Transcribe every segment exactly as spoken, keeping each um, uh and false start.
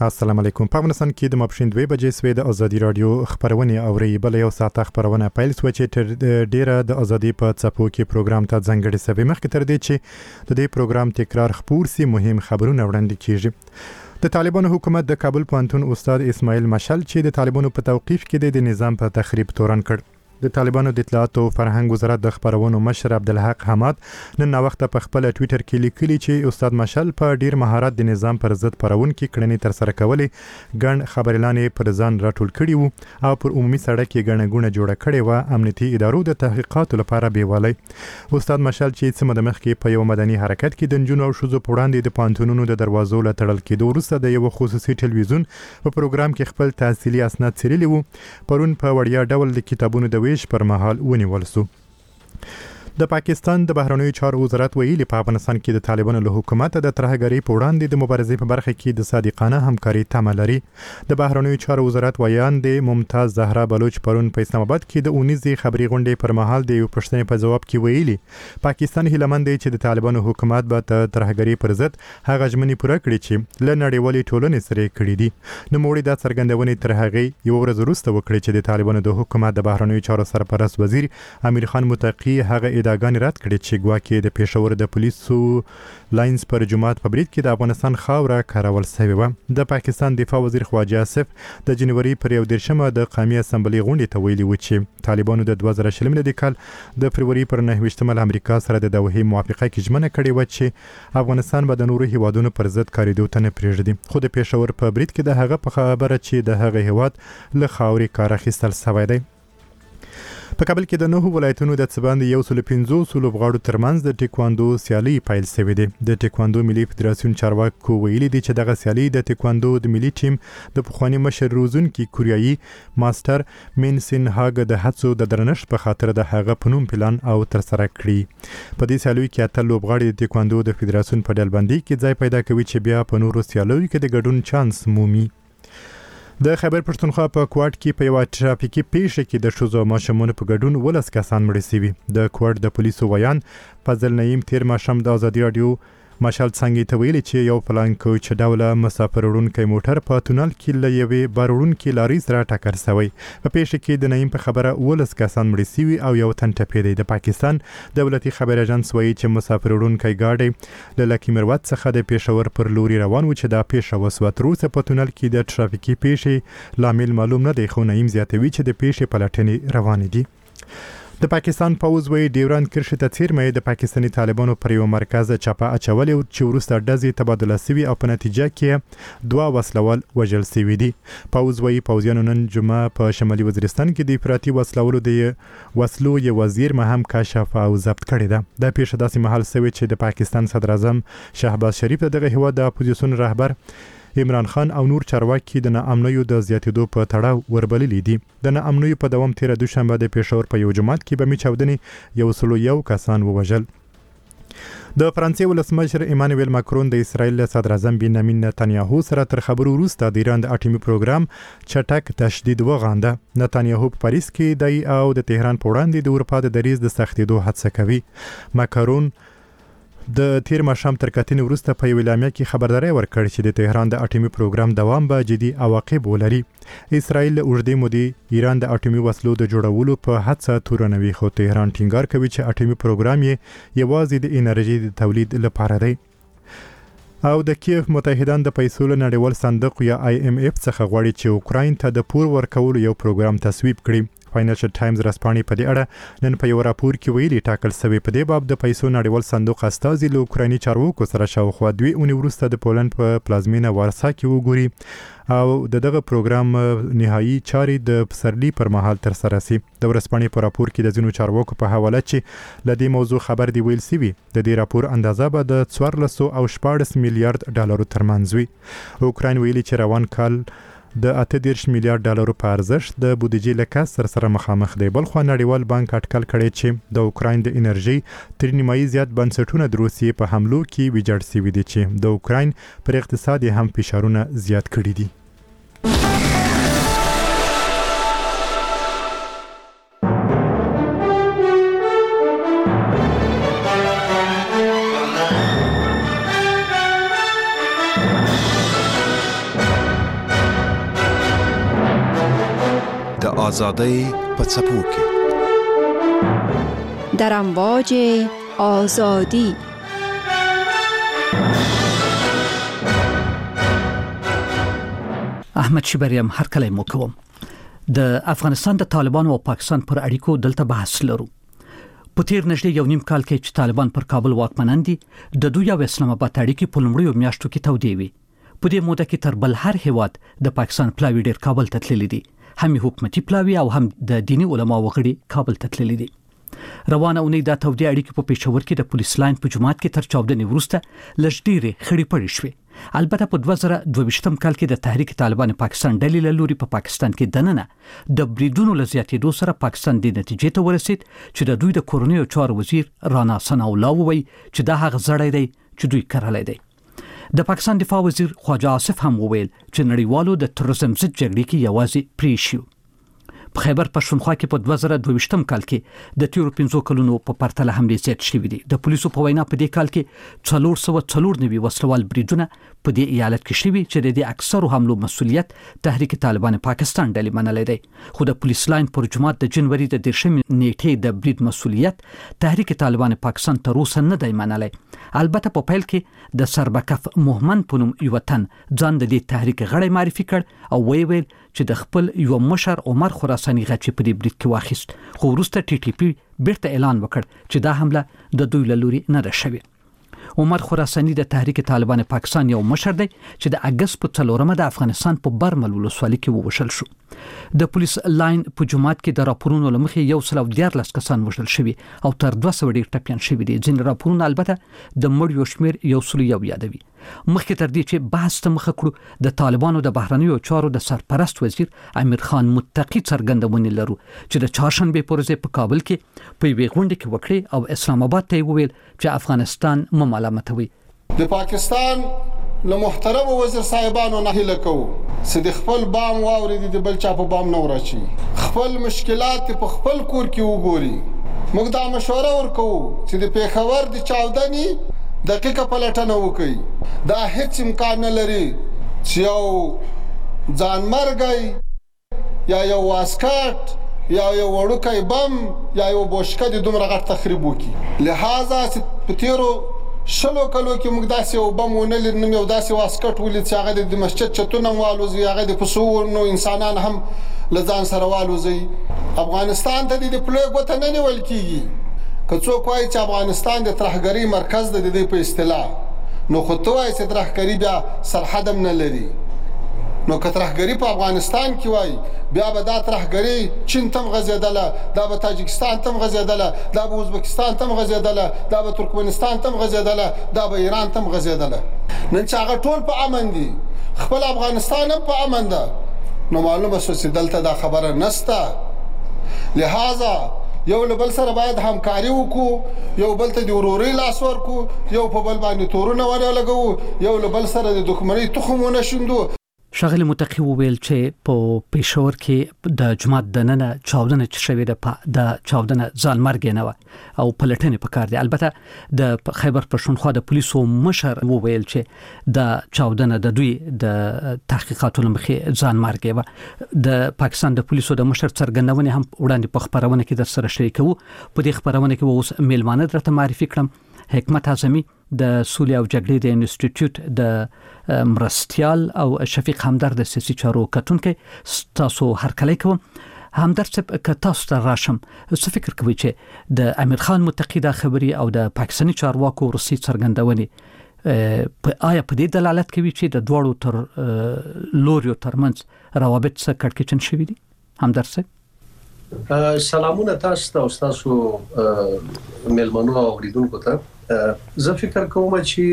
السلام علیکم. په افغانستان کې د ماپښین دوه بجې سوې د ازادي رادیو خبرونه اوري. بل یو ساعت خبرونه پیل سو چې تر ډیره د ازادي په څپو کې پروګرام ته ځنګړې سوي. مخکې تر دې چې د دې پروګرام تکرار خبر سي مهم خبرونه وړاندې کیږي. د طالبانو حکومت د کابل پوهنتون استاد اسماعیل مشال چې د طالبانو په توقیف کې د نظام په تخریب تورن کړ. د طالبانو د اطلاعات او فرهنګ وزارت د خبرونو مشر عبدالحق حماد نن نو وخت په خپل ټوئیټر کې لیکلي چې استاد مشال په ډیر مهارت د نظام پر ضد پرون کې کړنې تر سره کولې ګڼ خبرلانې پر ځان راټول کړي وو او پر عمومي سړک کې ګڼګونه جوړه کړې و. امنیتي ادارو د تحقیقاتو لپاره بیوالی استاد مشال چې سم د مخ کې په یو مدني حرکت کې د جنونو او شوزو په وړاندې د پانتونونو د دروازو له تړل کېدو وروسته د یو خصوصي ټلویزیون په پروګرام کې خپل تحصیلي اسناد څیرلي وو. پرون په وړیا ډول د کتابونو د ویش پر مهال ونیول سو. د پاکستان د بهرنیو چارو وزارت ویلي په افغانستان کې د طالبانو له حکومت د ترهګرۍ په وړاندې د مبارزې په برخه کې د صادقانه همکاري تمه لري. د بهرنیو چارو وزارت ویاند ممتاز زهرا بلوچ پرون په اسلام آباد کې د اونیزي خبري غونډې پر مهال د یو پښتنې په جواب کې ویلي پاکستان هیلمند دی چې د طالبانو حکومت به د ترهګرۍ پر ضد هغه ژمنې پوره کړي چې له نړیوالې ټولنې سره کړي دي. نو موږ د څرګندونې تر هغه یو ورځ وروسته وکړي چې د طالبانو د حکومت د بهرنیو چارو سرپرست وزیر امیر خان متقی هغه ادعاګانې رد کړي چې ګواکې د پېښور د پولیسو لاینز پر جماعت په برید کې د افغانستان خاوره کارول شوې و. د پاکستان دفاع وزیر خواجه آصف د جنوري پر یو دیرشمه د قومي اسمبلی غونډې ته ویلي و چې طالبانو د دوه زره شلم د کال د فروری پر نهه ویشتمه له امریکا سره د دوحې موافقه کې ژمنه کړې و چې افغانستان به د نورو هیوادونو پر ضد کاریدو ته نه پرېږدي. خو د پېښور په برید کې د هغه په خبره چې د هغه هیواد له خاورې کار اخیستل شوی دی. په کابل کې د نهو ولایتونو د څباندې یو سل پنځوس لوبغاړو ترمنځ د ټیکواندو سیالي پیل شوې ده. د ټیکواندو ملي فدراسیون چارواکو ویلي دي چې دغه سیالي د ټیکواندو د ملي ټیم د پخوانی مشر روزونکي کوریایي ماستر مینسن هاګ د هڅو د درنښت په خاطر د هغه په نوم پلان او تر سره کړی. په دې سیالي کې اته لوبغاړي د ټیکواندو د فدراسیون په ډلبندي کې ځای پیدا کوي چې بیا په نورو سیالیو کې د ګډون چانس مومي. د خیبر پښتونخوا په کوټ کې په یو ټرافیکي پیښه کې د ښځو او ماشومانو په ګډون ولس کسان مړه شوي. د کوټ د پولیسو ویان فضل نعیم تیر ماښام د ازادي رادیو مشال څنګه ته ویلي چې یو پلان کوچ ډوله مسافر وړونکی موټر په تونل کې له یوې بار وړونکي لارۍ سره ټکر شوی. په پیښه کې د نعیم په خبره ولس کسان مړه شوي او یو تن ټپي. د پاکستان دولتي خبر اژانس وایي چې مسافر وړونکی ګاډی له لکي مروت څخه د پېښور پر لوري روان و چې دا پیښه وسوه. تر اوسه په تونل کې د ټرافیکي پیښې لامل معلوم نه دی خو نعیم زیاتوي چې د پیښې پلټنې روانې دي. د پاکستان پوز وی ډیوران کرښې ته څیرمه د پاکستاني طالبانو پر یو مرکز چاپه اچولې چې وروسته ډزې تبادله شوي او په نتیجه کې دوه وسلوال وژل شوي دي. پوز وی پوځیانو نن جمعه په شمالي وزیرستان کې د افراطي وسلولو د وسلو یو وزیر مهم کشف او ضبط کړی ده. دا پیښه داسې مهال شوې چې د پاکستان صدر اعظم شهباز شریف دغه هیواد د اپوزیسیون رهبر عمران خان او نور چارواکي د ناامنیو د زیاتېدو په تړاو وربللي دي. د ناامنیو په دوام تیره دوشنبه د پېښور په یو جومات کې بمي چاودنې یو سلو یو کسان ووژل. د فرانسې ولسمشر ایمانویل ماکرون د اسرائیل له صدر اعظم بنیامین نتانیاهو سره تر خبرو وروسته د ایران د اټومي پروګرام چټک تشدید وغانده. نتانیاهو په پاریس کې دی او د تهران په وړاندې د اروپا د دریځ د سختېدو هڅه کوي. ماکرون د تیر ماښام تر کتنې وروسته په یو اعلامیه کې خبرداری ورکړ چې د تهران د اټومي پروګرام دوام به جدي عواقب ولري. اسرائیل له اوږدې مودې ایران د اټومي وسلو د جوړولو په هڅه تورنوي خو تهران ټینګار کوي چې اټومي پروګرام یې یوازې د انرژي د تولید لپاره دی. او د کیف متحدان د پیسو له نړیوال صندوق یا آی ایم اف څخه غواړي چې اوکراین ته د پور ورکولو یو پروګرام تصویب کړي. فاینانشل ټایمز رسپانې په دې اړه نن په یو راپور کې ویلي ټاکل شوی په دې باب د پیسو نړیوال صندوق استازي له اوکرایني چارواکو سره شاوخوا دوه اونۍ وروسته د پولند په پلازمینه وارسا کې وګوري او د دغه پروګرام نهایی چارې د پسرلي پر مهال تر سره شي. د ورځپاڼې په راپور کې د ځینو چارواکو په حواله چې له دې موضوع خبر دی ویل شوي د دې راپور اندازه به د څوارلس او شپاړس میلیارډ ډالرو ترمنځ وي. اوکراین ویلي چې روان کال د اته دېرش میلیارډ ډالرو په ارزښت د بودیجې له کسر سره مخامخ دی. بلخوا نړیوال بانک اټکل کړی چې د اوکراین د انرژي تر نیمایي زیات بنسټونه د روسیې په حملو کې ویجاړ شوي دي چې د اوکراین پر اقتصاد هم فشارونه زیات کړي دي. آزادۍ په څپو کې در امواج آزادی. احمد شبریم هر کله مو کوم. د افغانستان د طالبان او پاکستان پر اړیکو دلته بحث لرو. په تیر نږدې یو نیم کال کې چې طالبان پر کابل واکمنان دي، د دوی او اسلام آباد اړیکې په لومړیو میاشتو کې تودې وي. په دې موده کې تر بل هر هیواد د پاکستان پلاوی ډیر کابل ته تللي دي، هم حکومتي پلاوی او هم د دینی علما وغړي کابل ته تللي دي. روانه اونۍ د تودې اړیکې په پېښور کې د پولیس لاین په جماعت کې تر چاودنې وروسته لږ ډېرې خړې پړې شوې. البته په دوه زره دوه ویشتم کال کې د تحریک طالبان پاکستان ډلې له لوري په پاکستان کې دننه د بریدونو له زیاتېدو سره پاکستان د نتیجې ته ورسید چې د دوی د کورنیو چارو وزیر رانا ثنا الله وویل چې دا هغه زړی دی چې دوی کرلی دی. د پاکستان دفاع وزیر خواجه آصف هم وویل چې نړیوالو د تروریزم ضد جګړې کې یوازې پریښیو. په خیبر پښتونخوا کې په دوه زره دوه ویشتم کال کې د تیرو پنځو کلونو په پرتله حملې زیات شوې دي. د پولیسو په وینا په دې کال کې څلور سوه څلور نوي وسلوال بریدونه په دې ایالت کې شوي چې د دې اکثرو حملو مسؤلیت تحریک طالبان پاکستان ډلې منلی دی. خو د پولیس لاین پر جماعت د جنوري د دېرشمې نیټې د برید مسؤلیت تحریک طالبان پاکستان تر اوسه نه دی منلی. البته په پیل کې د سربکف مومن په نوم یو تن ځان د دې تحریک غړی معرفي کړ او ویل ویل چې د خپل یو مشر عمر خراساني غچ په دې برید کې واخیست. خو وروسته ټي ټي پی بیرته اعلان وکړ چې دا حمله د دوی له لوري نه ده شوې. عمر خراساني د تحریک طالبان پاکستان یو مشر دی چې د اگست په څلورمه د افغانستان په برمل ولسوالۍ کې ووژل شو. د پولیس لاین په جماعت کې د راپورونو له مخې یو سل او دیارلس کسان وژل شوي او تر دوه سوه ډېر ټپیان شوي دي. ځینې راپورونه البته د مړیو شمېر یو سل یو یادوي. مخکې تر دې چې بحث ته مخه کړو، د طالبانو د بهرنیو چارو د سرپرست وزیر امیر خان متقي څرګندونې لرو چې د چهارشنبې په ورځ په کابل کې په یوې غونډې کې وکړې او اسلام آباد ته وویل چې افغانستان مه ملامتوي. د پاکستان له محترم وزیر صاحبانو نه هیله کوو چې د خپل بام واوري د بل چا په بام نه ورچی، خپل مشکلات په خپل کور کې وګوري. موږ دا مشوره ورکوو چې د پیښور د چاودنې دقیقه پلټنه وکړي. دا هیڅ امکان نه لري چې یو ځانمرګی یا یو واسکټ یا یو وړوکی بم یا یو بوشکه د دومره غټ تخریب وکړي. لہذا چې په تیرو شلو کلو کې موږ داسې یو بم ونه لرنم، یو داسې واسکټ ولید چې هغه د مسجد چتونه هم والوځي، هغه د پسونو انسانان هم له ځان سره والوځي. افغانستان ته د پلوی ګوته نه نیول کېږي. که څوک وایي چې افغانستان د ترهګرۍ مرکز دی د دې په اصطلاح، نو خو ته وایي چې ترهګري بیا سرحد هم نه لري. نو که ترهګري په افغانستان کې وایي، بیا به دا ترهګري چین ته هم غځېدله، دا به تاجکستان ته هم غځېدله، دا به ازبکستان ته هم غځېدله، دا به ترکمنستان ته هم غځېدله، دا به ایران ته هم غځېدله. نن چې هغه ټول په امن دي، خپل افغانستان هم په امن ده، نو معلومه شوه چې دلته دا خبره نسته. لہذا یو له بل سره باید همکاري وکړو، یو بل ته د ورورۍ لاس ورکړو، یو په بل باندې تورونه ونه لګوو، یو له بل سره د دښمنۍ تخم ونه شیندو. ښاغلي متقي وویل چې په پېښور کې د جماعت دننه چاودنه چې شوې ده، د چاودنه ځانمرګې نه وه او پلټنې پکار دي. البته د خیبر پښتونخوا د پولیسو مشر وویل چې د چاودنه د دوی د تحقیقاتو له مخې ځانمرګې وه. د پاکستان د پولیسو د مشر څرګندونې هم وړاندې په خپرونه کې درسره شریکوو. په دې خپرونه کې اوس میلمانه درته معرفي کړم. حکمت اعظمي د سولې او جګړې د انسټیټیوټ د مرستیال او شفیق همدرد د سیاسي چارو کتونکي، تاسو هرکلی کوم. همدرد صاحب، که تاسو ته راشم، څه فکر کوئ چې د امیر خان متقي دا خبرې او د پاکستاني چارواکو روسي څرګندونې آیا په دې دلالت کوي چې د دواړو تر لوریو ترمنځ روابط څه کړکېچن شوي دي؟ همدرد صاحب سلامونه تاسو ته او تاسو میلمنو او اوریدونکو ته. زه فکر کوم چې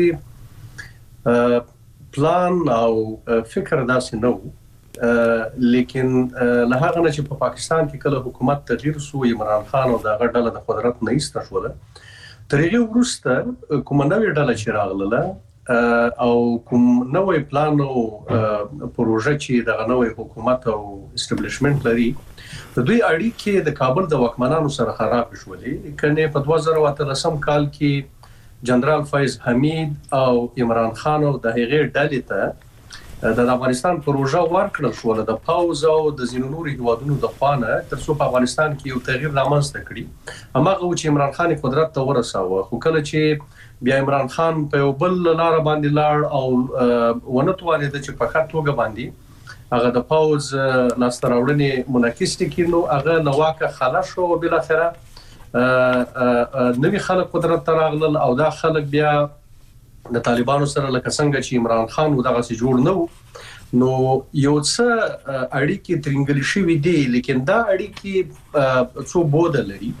پلان او فکر داسې نه و، لیکن له هغه نه چې په پاکستان کې کله حکومت تغییر شو، عمران خان او دغه ډله د قدرت نه ایسته شوله، تر هغې وروسته کومه نوې ډله چې راغله او کوم نوې پلان او پروژه چې دغه نوې حکومت او اسټابلیشمنت لري، د دوی اړیکې د کابل د واکمنانو سره خراب شولې. کنه په دوه زره اتلسم کال کې جنرال فیض حمید او عمران خان او د هغې ډلې ته د افغانستان پروژه ورکړل شو د پاوز او د زینو نوري هوادونو د خوانه تر څو په افغانستان کې یو تغییر رامنځته کړي. هماغه چې عمران خان قدرت ته ورساوه، خو کله چې بیا عمران خان په یو بل لار باندې لاړ او ونه توانید چې په خاطر توګه باندې هغه د پاوز لاستر راوړنې منعکس کړي، هغه لواکه خلاص شو. بل اخره نوی خلک قدرت ته راغلل او دا خلک بیا د طالبانو سره لکه څنګه چې عمران خان و دغه سي جوړ نه نو یو څه اړیکې ترنګل شوې دي، لیکن دا اړیکې څو بود لري.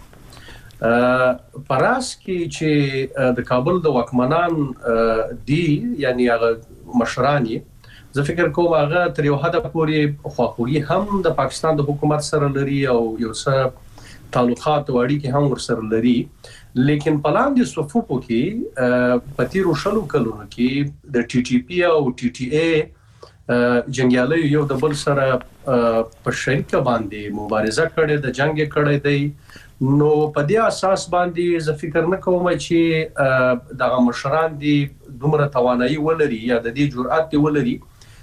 پراس کې چې د کابل د واکمنان دي یعنی هغه مشرانی، زه فکر کوم هغه تر یو حد پورې خواخوږي هم د پاکستان د حکومت سره لري او یو څه تعلقات او اړیکې هم ورسره لري. لیکن په لاندې صفوفو کې په تیرو شلو کلونو کې د ټي ټي پی او ټي ټي اي جنگیالي یو د بل سره په شریکه باندې مبارزه کړې، د جنگ کړې دی. نو په دې اساس باندې زه فکر نه کوم چې دغه مشران دي دومره توانایي ولري یا د دې جرأت ولري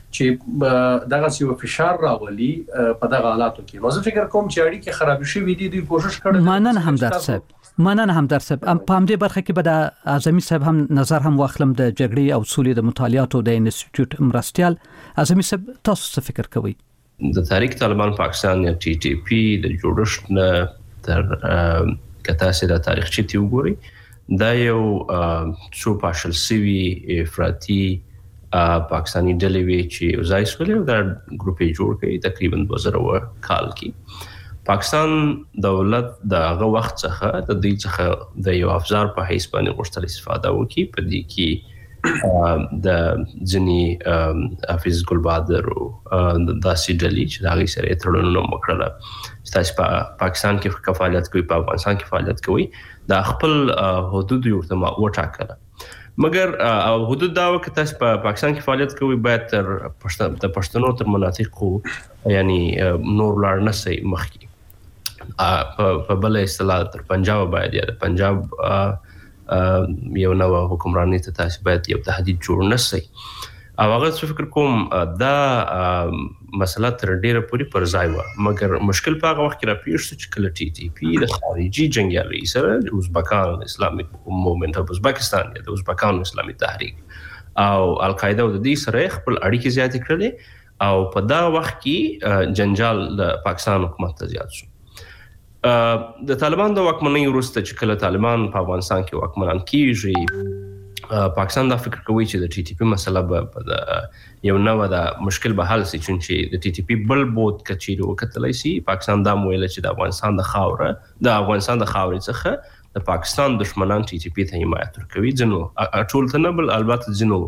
چې دغه سی فشار راولي په دغه حالاتو کې. نو زه فکر کوم چې اړیکې خراب شي وي دي کوشش کړي. مانن همدرد صاحب مننه همدرد صاحب، په همدې برخه کې به د اعظمي صاحب هم نظر هم واخلم د جګړې او سولې د مطالعاتو د انسټیټیوټ مرستيال. اعظمي صاحب تاسو څه فکر کوئ؟ د تاریخ طالبان پاکستان یا ټي ټي پی د جوړښت نه تر کته سي د تاریخ چې وګوري دا یو څو پاشل سوي افراطي پاکستاني ډلې وی چې ځای سولې دا ګروپ جوړ کړي تقریبا دوه زره کال کې. پاکستان دولت د هغه وخت څخه د دې څخه د یو افزار په حیث باندې غوښتل استفاده وکړي. په دې کې د ځنی حافظ ګل بهادر او د سیډلی چې د هغه سره تړونونه وکړل چې تاسو په پاکستان کې فعالیت کوي، په افغانستان کې فعالیت کوي، د خپل حدود یو ته وټاکل. مګر او حدود دا وخت تاسو په پاکستان کې فعالیت کوي باید تر د پښتنو تر مناطقو یعنی نور لار نه سي مخکي په بل اصطلاح تر پنجاب باید یا د پنجاب یو نو حکمرانی ته تاسو باید یو تهدید جوړ نه سي. او هغه څه فکر کوم دا مسله تر ډیره پوری پر ځای و، مګر مشکل په هغه وخت کې را پیښ شو چې کله ټي ټي پی د خارجي جنگیالي سره ازبکان اسلامي موومنت اف ازبکستان یا د ازبکان اسلامي تحریک او القاعده د دې سره خپل اړیکې زیات کړلې او په دا وخت کې جنجال د پاکستان حکومت ته زیات شو. د طالبان د واکمنۍ وروسته چې کله طالبان په افغانستان کې واکمنان کیږي، پاکستان دا فکر کوي چې د ټي ټي پی مسله به یو نوع د مشکل به حل شي، چې د ټي ټي پی بل بود کچېرو وکتلای شي. پاکستان دا ویل چې د افغانستان د خاوره د افغانستان د خاورې څخه د پاکستان دشمنان ټي ټي پی ته حمایت ورکوي، ځنو ټول ته نه بل البته ځنو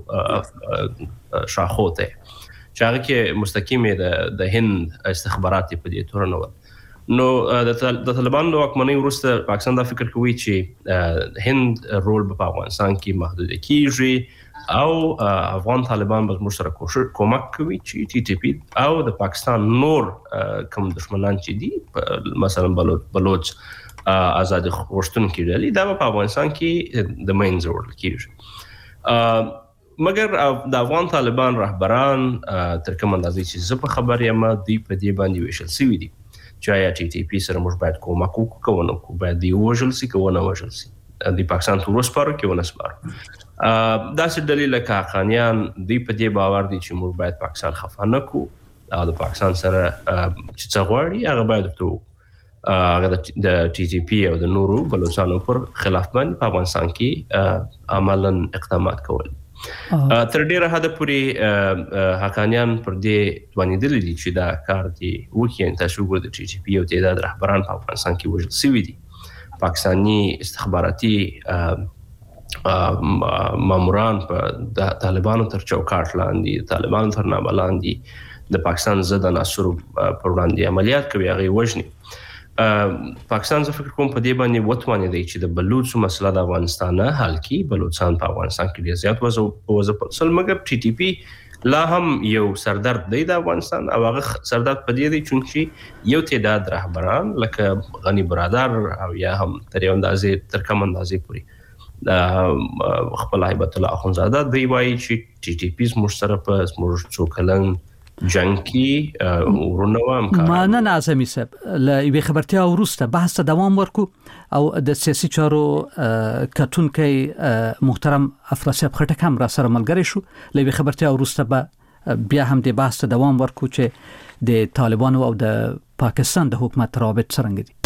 شاخو ته چې هغه کې مستقیم د هند استخباراتي په دې تور نه و. نو د طالبانو واکمنۍ وروسته پاکستان دا فکر کوي چې هند رول په افغانستان کې محدود کیږي او افغان طالبان به موږ سره کوشش کومک کوي چې ټي ټي پی او د پاکستان نور کوم دشمنان چې دي مثلا بلوچ آزاد غوښتونکي ډلې دا په افغانستان کې د مینځ ورل کیږي. مګر د افغان طالبان رهبران تر کوم اندازې چې زه په خبر یم دوی په دې باندې ویشل شوي دي چې آیا ټي ټي پی سره موږ باید کومک وکړو که ونه کړو، باید دی وژل شي که ونه وژل شي، د پاکستان ته وسپارو که ونه سپارو. داسې ډلې لکه حقانیان دوی په دې باور دي چې موږ باید پاکستان خفه نه کړو او د پاکستان سره چې څه غواړي هغه باید ورته وکړو. هغه د ټي ټي پی او د نورو بلوچستانو پر خلاف باندې په افغانستان کې عملاً اقدامات کول. تر ډیره حد پورې حقانیان پر دې توانېدلي دي چې دا کار دی وکړي. تاسو وګورئ د ټي ټي پی او تعداد رهبران په افغانستان کې وژل شوي دي. پاکستاني استخباراتي ماموران په طالبانو تر چوکاټ لاندې، طالبانو تر نامه لاندې د پاکستان ضد عناصرو پر وړاندې عملیات کوي، هغه وژني. پاکستان زه فکر کوم په دې باندې وتوانېدی چې د بلوچو مسله د افغانستان نه حل کړي. بلوچستان په افغانستان کې ډېر زیات وځپل شول، مګر ټي ټي پی لا هم یو سردرد دی د افغانستان او هغه سردرد په دې دی چې یو تعداد رهبران لکه غنی برادر او یا هم تر یو اندازې تر کوم اندازې پورې خپل هیبت الله اخونزاده دی وایي چې ټي ټي پی زموږ سره په زموږ څو کلن جنگ کې ورونه وام کار ما نه اعظمي صاحب ل یوې خبرتیا وروسته بحث ته دوام ورکو او د سیاسي چارو کتونکي محترم افراسیاب خټک هم را سره ملګری شو. ل یوې خبرتیا وروسته به بیا هم د بحث ته دوام ورکو چې د طالبانو او د پاکستان د حکومت رابط څنګه دي.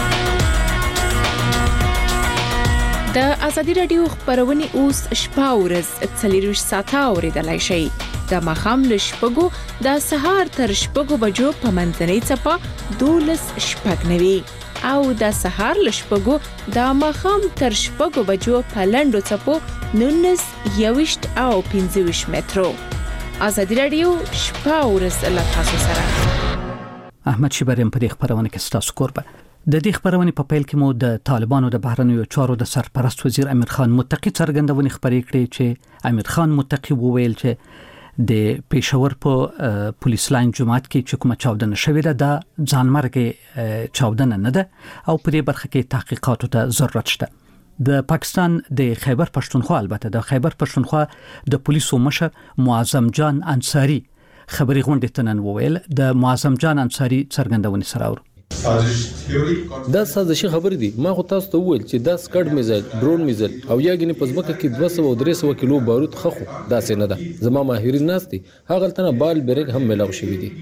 د ازادي رادیو خبرونه اوس شپه ورځ څلور ساعته اوریدلای شئ. د مخام له شپږو د سهار تر شپږو بجو په منځنۍ چپه دولس شپږ نوي او د سهار له شپږو د مخام تر شپږو بجو په لنډو چپو نونس یوشت او پنځوش مترو. ازادي رادیو شپه ورځ له تاسو سره. احمد شیبریم په دې خبرونه کې ستاسو کوربه. د دې خبرونه په پیل کې مو د طالبانو د بهرنیو چارو د سرپرست وزیر امیر خان متقی څرګندونې خبرې کړې چې امیر خان متقی وویل چې د پېښور په پولیس لاین جماعت کې چې کومه چاودنه شوې ده د ځانمرګ چاودنه نه ده او په دې برخه کې تحقیقاتو ته ضرورت شته. د پاکستان د خیبر پښتونخوا البته د خیبر پښتونخوا د پولیسو مشر معظم جان انصاری خبري غونډه تنن وویل. د معظم جان انصاری څرګندونې سره اور دا سازشي خبرې دي. ما خو تاسو ته وویل چې دا سکډ میزایل ډرون میزایل او یاګنی پزمکه کې دوه سوه او درې سوه کیلو بارود خخو دا څه نه ده. زما ماهرین ناستي هغه تنه بال بیرګ هم ملاو شوی دي.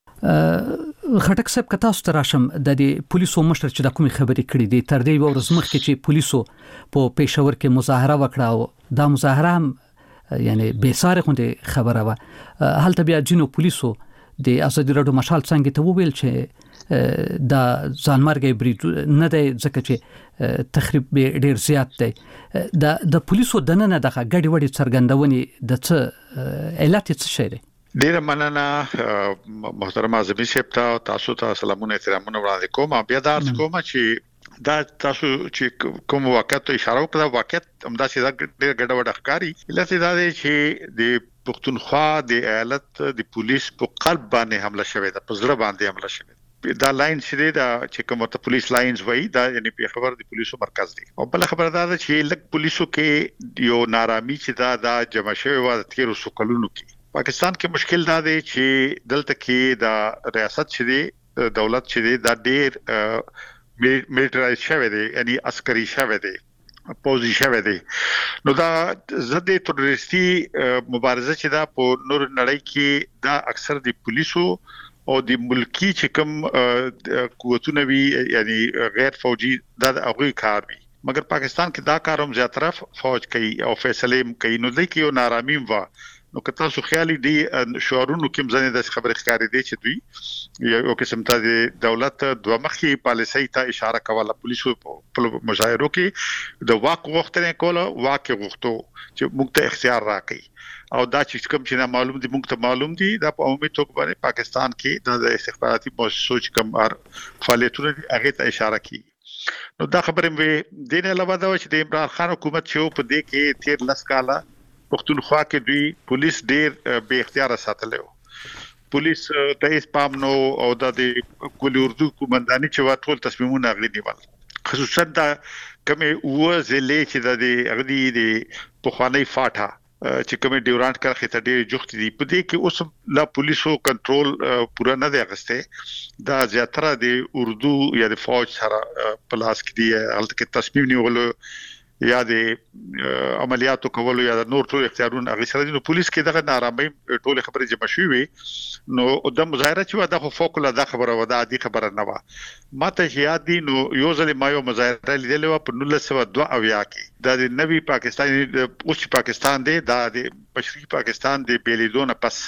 خټک صاحب کتا ست راشم د دې پولیسو مشر چې د کومي خبرې کړې دي تر دې ورځ مخکې چې پولیسو په پېښور کې مظاهره وکړه او دا مظاهره هم یعنی بے ساره خوندې خبره و. هلته بیا جنو پولیسو د ازادي رادیو مشال څنګه ته وویل چې دا ځانمرګي برید نه دی ځکه چې تخریب ډیر زیات دی. د د پولیسو دننه دغه غړي وړي څرګندونې د څه علت څه شي دی. ډیر مننه محترم اعظمي صاحب ته تاسو ته سلامونه احترامونه وړاندې کوم. بیا دا کوم چې دا تاسو چې کوم وخت اشاره وکړه وخت همدا چې دا ډیر ګډ وډ ښکاری علت دا دی چې د پښتونخوا د ایالت د پولیس په قلب باندې حمله شوې ده په زړه باندې حمله شوې. دا لاین چې دا چې کومه ته پولیس لاینز وای دا یعنی په خبر د پولیسو مرکز دی. او بل خبر دا ده چې لک پولیسو کې یو نارامی چې دا د جمع شوی و د تیر سکلونو کې پاکستان کې مشکل دا دی چې دلته کې دا ریاست چې دی دولت چې دی دا ډیر میلیټرایز شوی دی یعنی عسکري شوی دی پوزي شوی دی. نو دا ضد تروریستي مبارزه چې دا په نور نړۍ کې دا اکثر د پولیسو او د ملکی چې کوم قوتونه وی یعنی غیر فوجي دا هغه کار وی مګر پاکستان کې دا کار هم زیاتره فوج کوي او فیصله کوي. نو د کیو نارامي و نو که تاسو خیالي دي شعارونو کې مزنه د خبرې ښکارې دي چې دوی یو قسم ته د دولت دوه مخي پالیسي ته اشاره کوله. پولیسو په مظاهرو کې د واک غوښتنه کوله واک غوښتو چې موږ ته اختیار راکړي او دا چې کوم چې معلوم دي موږ ته معلوم دي دا په عمومي توګه باندې پاکستان کې د استخباراتي مؤسسو چې کوم فعالیتونه هغه ته اشاره کوي. نو دا خبره مې دین علاوه دا چې د عمران خان حکومت چې په دې کې تیر لس کاله پښتونخوا کې دوی پولیس ډیر بے اختیار ساتلو. پولیس ته هیڅ پام نو او د کلی اردو کومنداني چې ټول تصمیمونه غلي نیول خصوصا دا کومه و ضلع چې د اغدي د پخوانی فاټا چې کومه ډیورانت کرخه ته ډیر جوخت دي په دې کې اوس لا پولیسو کنټرول پورا نه دی اغسته. دا زیاتره د اردو یا د فوج سره پلاس کې دی هلته کې تصمیم نیولو یا د عملیاتو کولو یا د نور ټول اختیارونه هغه سره د پولیس کې دغه نارامي ټول خبره جمع شوې. نو د مظاهره چې واده خو فوق العاده خبره ودا دي خبره نه و ماته یاد دي. نو یو ځل ما یو مظاهره لیدل و په نولس سوه دوه اویا کې د نوي پاکستاني اوس پاکستان دی دا د مشرقي پاکستان د بیلیدونه پس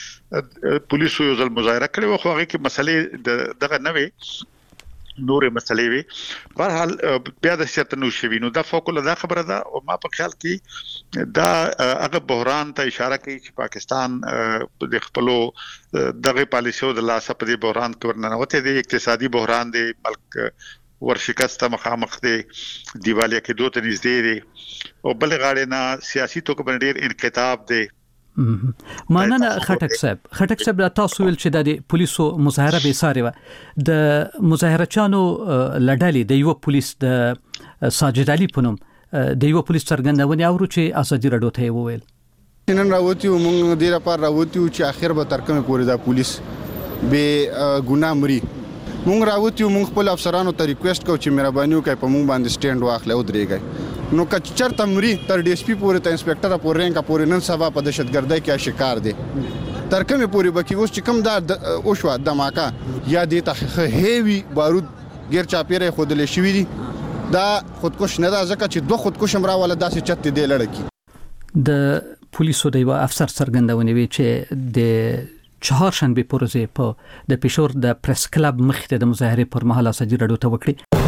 پولیسو یو ځل مظاهره کړې و خو هغه کې مسلې دغه نوي نورې مسلې وي په حال بیا د شتنو شوی. نو دا فوق العاده خبره ده او ما په خیال کې دا هغه بحران ته اشاره کوي چې پاکستان د خپلو دغه پالیسیو د لاسه په دې بحران کې ورننوته دی. اقتصادي بحران دی ملک ورشکست مخامخ دی دیوالیا کې دوه تنځ دی او بل غاړه نه سیاسي توګه باندې ډیر انقطاع دی. ماننه خټک صاحب خټک صاحب تاسو ویل چې د پولیسو مظاهره به ساري و د مظاهره چانو لړډالي د یو پولیس د ساجد علي پونم د یو پولیس څرګندونې اورو چې ازادي راډیو ته وویل نن راوتی موږ ډیر په راوتی چې اخر به تر کومه پورې دا پولیس به ګناه مري موږ راوتی موږ خپل افسرانو ته ریکوست کوو چې مهرباني وکړئ په موږ باندې سټینډ واخلئ او درېږئ نو که چېرته مري تر ډي اس پي پورې ته انسپکټره پورې رینکه پورې نن سبا په دهشتګردۍ کې شکار دی تر کومه پورې به کې اوس چې کوم دا اوشوه دماکه یا دې ته هیوي بارود غیر چاپیره خودلې شوی دي دا خودکش نه دا ځکه چې دوه خودکش هم راواله داسې چت دی لړکی د پولیسو د یو افسر څرګندونې وی چې د چهارشنبه پروژې په د پېښور د پریس کلب مخې د مظاهره پر مهال ازادي راډیو ته وکړي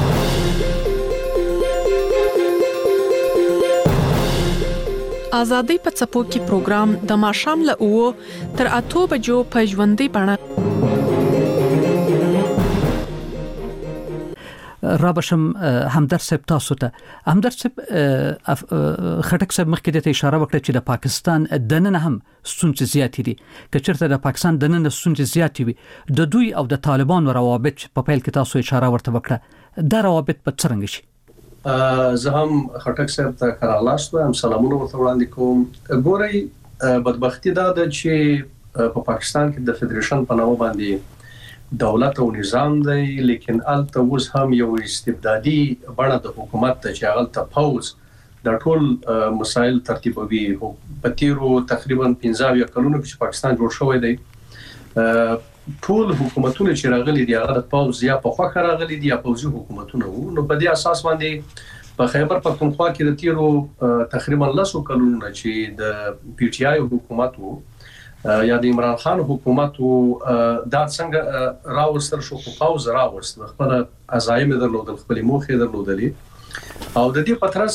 ازادي په څپو کې پروګرام د ماښام له اوو تر اته بجو په ژوندۍ بڼه رابشم همدرد صاحب تاسو ته همدرد صاحب خټک صاحب مخکې ته اشاره وکړه چې د پاکستان دننه هم ستونزې زیاتې دي که چېرته د پاکستان دننه ستونزې زیاتې وي د دوی او د طالبانو روابط په پیل کې تاسو اشاره ورته وکړه دا روابط په څرنګه شي زه هم خټک صاحب ته کارلاست هم سلامونه ورته وړاندې کوم ګورئ بدبختی دا ده چې په پاکستان کې د فدریشن په نامه باندې دولت او نظام دی لیکن الته اوس هم یو استبدادي بڼه د حکومت ته چې هغه ته پوز د ټول مسایل ترتیبوي په تیرو تقریبا پنځه کلونو کې پاکستان جوړ شوی دی ټول حکومتونه چې راغلي دي هغه د پوز یا په خوا راغلي دي یا پوزي حکومتونه وو نو په دې اساس باندې په خیبر پختونخوا کې د تیرو تقریبا لسو کلونو چې د پی ټی آی حکومت وو یا د عمران خان حکومت دا څنګه راوستل شو په پاوز راوست خپل عزایم درلودل خپل موخې درلودلې او د دې پترس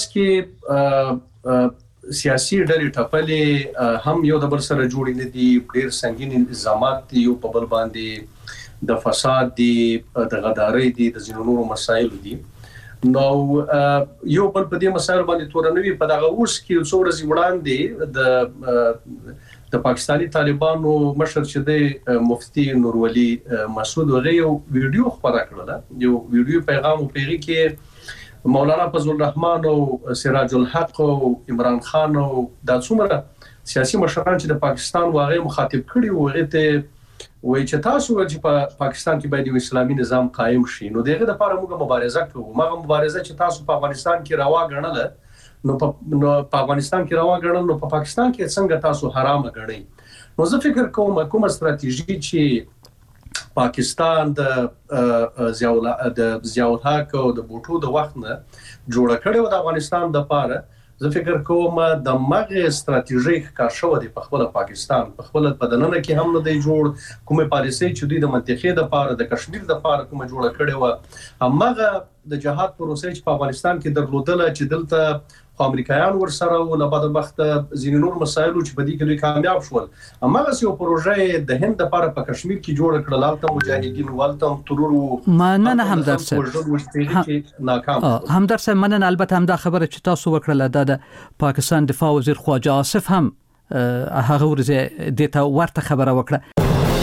کې سیاسي ډلې ټپلې هم یو د بل سره جوړې نه دي ډېر سنگین الزامات دي یو په بل باندې د فساد دي د غدارۍ دي د ځینو نورو مسایل دي نو یو بل په دې مسایل باندې تورنوي په دغه اوس کې څو ورځې وړاندې د د پاکستانی طالبانو مشر چې د مفتی نورولي مسعود هغه یو ویډیو خبره کړله یو ویډیو پیغام او پیغام کې مولانا فضل الرحمن او سراج الحق او عمران خان او د څومره سیاسي مشران چې د پاکستان واغې مخاطب کړي وو هغه ته وایي چې تاسو چې په پاکستان کې باید یو اسلامي نظام قائم شي نو دغه لپاره موږ مبارزه کوو مغه مبارزه چې تاسو په افغانستان کې روا ګڼله نو په افغانستان کې روا ګڼل نو په پاکستان کې څنګه تاسو حرام ګڼئ نو زه فکر کوم کومه ستراتیژي چې پاکستان د ضیاء د ضیاء الحق او د بوټو د وخت نه جوړ کړو د افغانستان د پاره زه فکر کوم د مغه ستراتیژي ښکار شو د خپل پاکستان په خپل بدننه کې هم نه دی جوړ کومه پالیسي چې دوی د منطقې د پاره د کشمیر د پاره کومه جوړ کړي و همغه د جهاد پروسې چې په افغانستان کې درلودل چې دلته امریکایان ورسره او له بعد وخت ځینې نور مسایل چې په دې کې دوی کامیاب شول همغه یو پروژه د هند لپاره په کشمیر کې جوړ کړل البته مجاهدین ولته ترور مننه همدرد صاحب ناکام همدرد صاحب مننه البته هم دا خبره چې تاسو وکړه د پاکستان دفاع وزیر خواجه آصف هم هغه ورځ د تا ورته خبره وکړه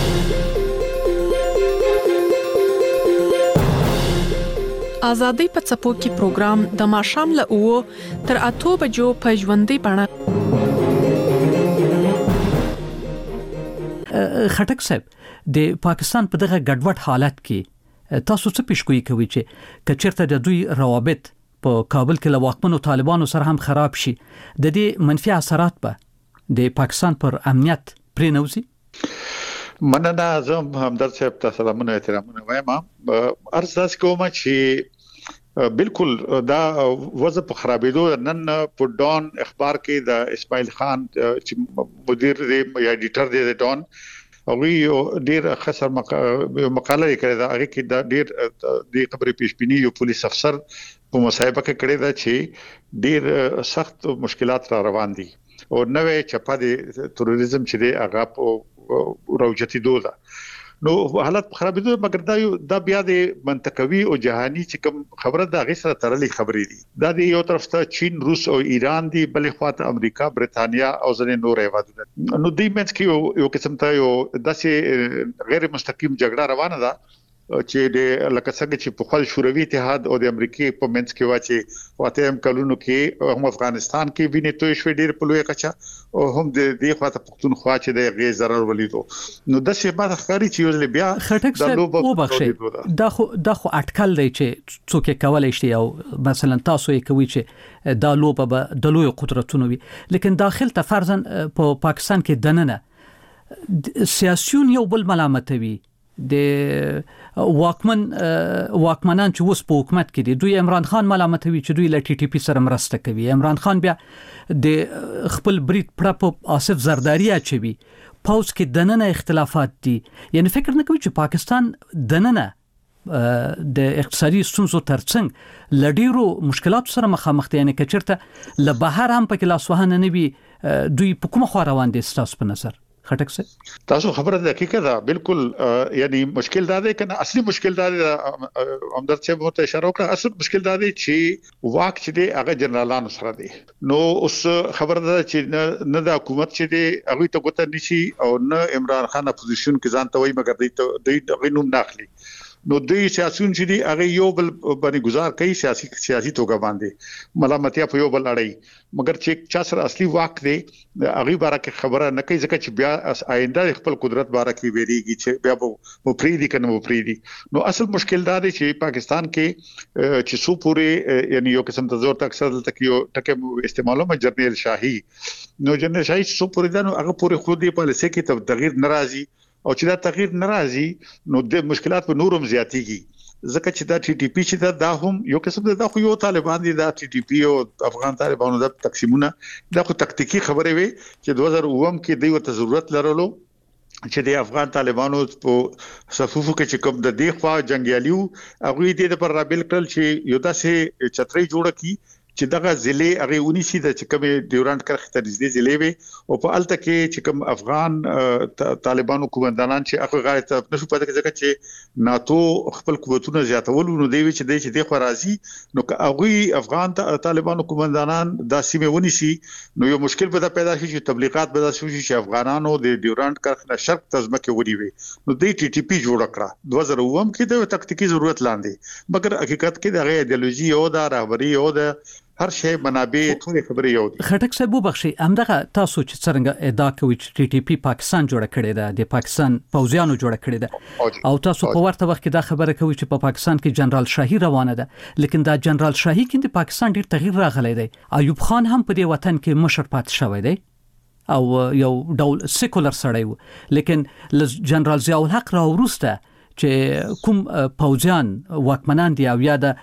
ازادي په څپو کې پروګرام د ماښام له اوو تر اته بجو په ژوندۍ بڼه خټک صاحب د پاکستان په دغه ګډوډ حالت کې تاسو څه پیشګویي کوي چې کچرته د دوی روابط په کابل کې له واکمنو طالبانو سره هم خراب شي د دې منفي اثرات به د پاکستان پر امنیت پرې نوځي مننه زم همدرد صاحب ته سلامونه احترامونه وایم ارزاس کوم چې بالکل دا وضع په خرابېدو نن په ډون اخبار کې د اسماعیل خان چې مدیر دی یا ایډیټر دی د ډون او ډیر خسر مقاله کړې دا هغه کې دا ډیر د خبرې پیشبینی یو پولیس افسر په مصاحبه کې کړی دا چې ډیر سخت مشکلات را روان دي او نوې چپا د تروریزم چې دی هغه په راوچتي دوه نو حالت خرابېدو مګر دا یو دا بیا د منطقوي او جهاني چې کوم خبره دا غي سره تړلې خبرې دي دا د یو طرف ته چین روس او ایران دي بلې خواته امریکا برتانیا او ځینې نور هیوادونه نو د منځ کې یو قسم ته یو داسې غیر مستقیم جګړه روانه ده چې د لکه څنګه چې په خپل شوروي اتحاد او د امریکای په منځ کې واچي واته هم کلونو کې هم افغانستان کې ویني توې شوې ډېر په لوی کچا او هم د دې خواته پښتونخوا چې د غي zarar ولیدو نو د څه بعد ښکاری چې یو بیا د لوبو وبخښي دا خو دا خو اټکل دی چې څوک کولای شي او مثلا تاسو یې کوي چې دا لوبه به د لوی قدرتونو وي لیکن داخل ته فرضاً په پاکستان کې دننه سیاسيون یو بل ملامتوي د واکمن واکمنان چې وس په حکومت کې دي دوی عمران خان ملامتوي چې دوی ل ټي ټي پی سره مرسته کوي عمران خان بیا د خپل برید پړه په آصف زرداری اچوي پاوس کې دننه اختلافات دي یعنی فکر نه کوي چې پاکستان دننه د اقتصادي ستونزو ترڅنګ لډیرو مشکلات سره مخامخ دي یعنی کچرته ل بهر هم په کلاس وهانه نه وي دوی په کومه خو روان دي ستاسو په نظر خټک سه تاسو خبره ده حقیقت ده بالکل یعنی مشکل دا ده کنه اصلي مشکل دا ده همدرد چې مو ته اشاره وکړه اصل مشکل دا ده چې واک چې دی هغه جنرالانو سره دی نو اوس خبره ده چې نه د حکومت چې دی هغه ته ګوته نشي او نه عمران خان اپوزیشن کې ځان ته وایي مګر دوی د غنوم داخلي نو دوی سیاسيون چې دي هغه یو بل باندې گزار کوي سیاسي سیاسي توګه باندې ملامتیا په یو بل اړای مګر چې چا سره اصلي واک دی هغه باره کې خبره نه کوي ځکه چې بیا آینده خپل قدرت باره کې ویریږي چې بیا مو پریدي کنه مو پریدي نو اصل مشکل دا دی چې پاکستان کې چې سو پورې یعنی یو قسم ته زور تک اکثر تک یو ټکه استعمالو مې جنرال شاهي نو جنرال شاهي سو پورې دا نو هغه پورې خو دې پالیسي کې تغیر ناراضي او چې دا تغیر ناراضي نو د مشکلات په نورم زیاتېږي ځکه چې دا ټي ټي پی چې دا هم یو قسم دا خو یو طالبان دي دا ټي ټي پی او افغان طالبانو د تقسیمونه دا خو تکتیکی خبره وي چې دوه زره اووه کې دوی ورته ضرورت لرلو چې د افغان طالبانو په صفوفو کې چې کوم د دې خوا جنگیالیو هغه دې د پر رابل کړل چې یو داسې چتري جوړه کی چې دغه ضلع هغه اونیسی د چې کوم ډیورانت کرخ ته نږدې ضلع وي او په الته کې چې کوم افغان طالبانو کومندانان چې هغه غاړه ته نشو پاتې ځکه چې ناتو خپل قوتونه زیاتول نو دی چې د چې د خو راځي نو هغه افغان طالبانو کومندانان د سیمه ونیسی نو یو مشکل به پیدا شي چې تبلیغات به شي چې افغانانو د ډیورانت کرخ نه شرق تزمکه ونی وي نو د ټي ټي پی جوړ کړه دوه زره اووه کې د تکتیکی ضرورت لاندې مګر حقیقت کې د ایدئولوژي او د رهبری او د هر شی منابع ټول خبرې یو دي خټک صاحب وبخښي همدغه تاسو چې څنګه ادعا کوي چې ټي ټي پی پاکستان جوړ کړی دی د پاکستان پوځیانو جوړ کړی دی او تاسو په ورته وخت کې دا خبره کوي چې په پاکستان کې جنرال شاهي روانه ده لیکن دا جنرال شاهي کې د پاکستان ډیر تغییر راغلی دی ایوب خان هم په دې وطن کې مشر پات شوی دی او یو ډول سیکولر سړی و لیکن جنرال ضیاء الحق را ورسته چې کوم پوځیان واکمنان دي او یا د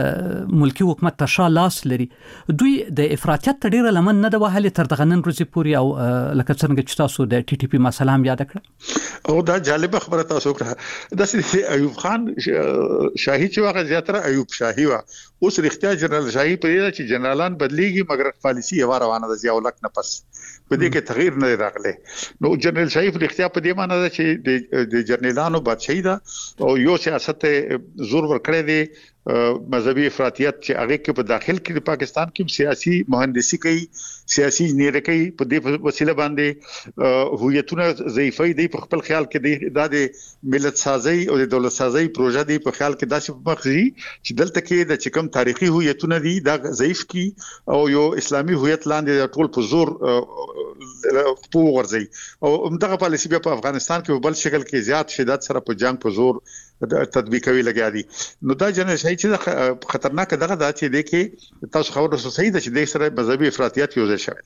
ملکی حکومت ته شا لاس لري دوی د افراطیت ډیره لمن نه د وهلي تر دغه نن ورځې پورې او لکه څنګه چې تاسو د ټي ټي پی مسله هم یاد کړه او دا جالب خبره تاسو کړه د سې ایوب خان شاهي چې واغ زیاتره ایوب شاهي وا اوس رښتیا جنرال شاهي په دې چې جنرالان بدليږي مګر پالیسی یې روانه ده ضیاء الحق نه پس په دې کې تغییر نه راغلی نو جنرال شاهي په اختیار په دې معنی ده چې د جنرالانو بادشاہي ده او یو سیاست زور ورکړی دی مذهبي افراطیت چې هغه کې په داخل کې د پاکستان کې سیاسي مهندسي کوي سیاسي انجینری کوي په دې وسیله باندې هویتونه ضعیفي دي په خپل خیال کې د ملت سازي او د دولت سازي پروژه دی په خیال کې داسې مخزي چې دلته کې د چکم تاریخي هویتونه دي دا ضعیف کی او یو اسلامي هویت لاندې ټول په زور په ورځي او همدغه پالیسی په افغانستان کې په بل شکل کې زیات شدت سره په جنگ په زور تطبیقوي لګیا دي نو دا جنرال شاهي چې خطرناک دغه دا چې د کې تاسو خبره صحیح ده چې د سره مذهبي افراطیت یو ځای شوی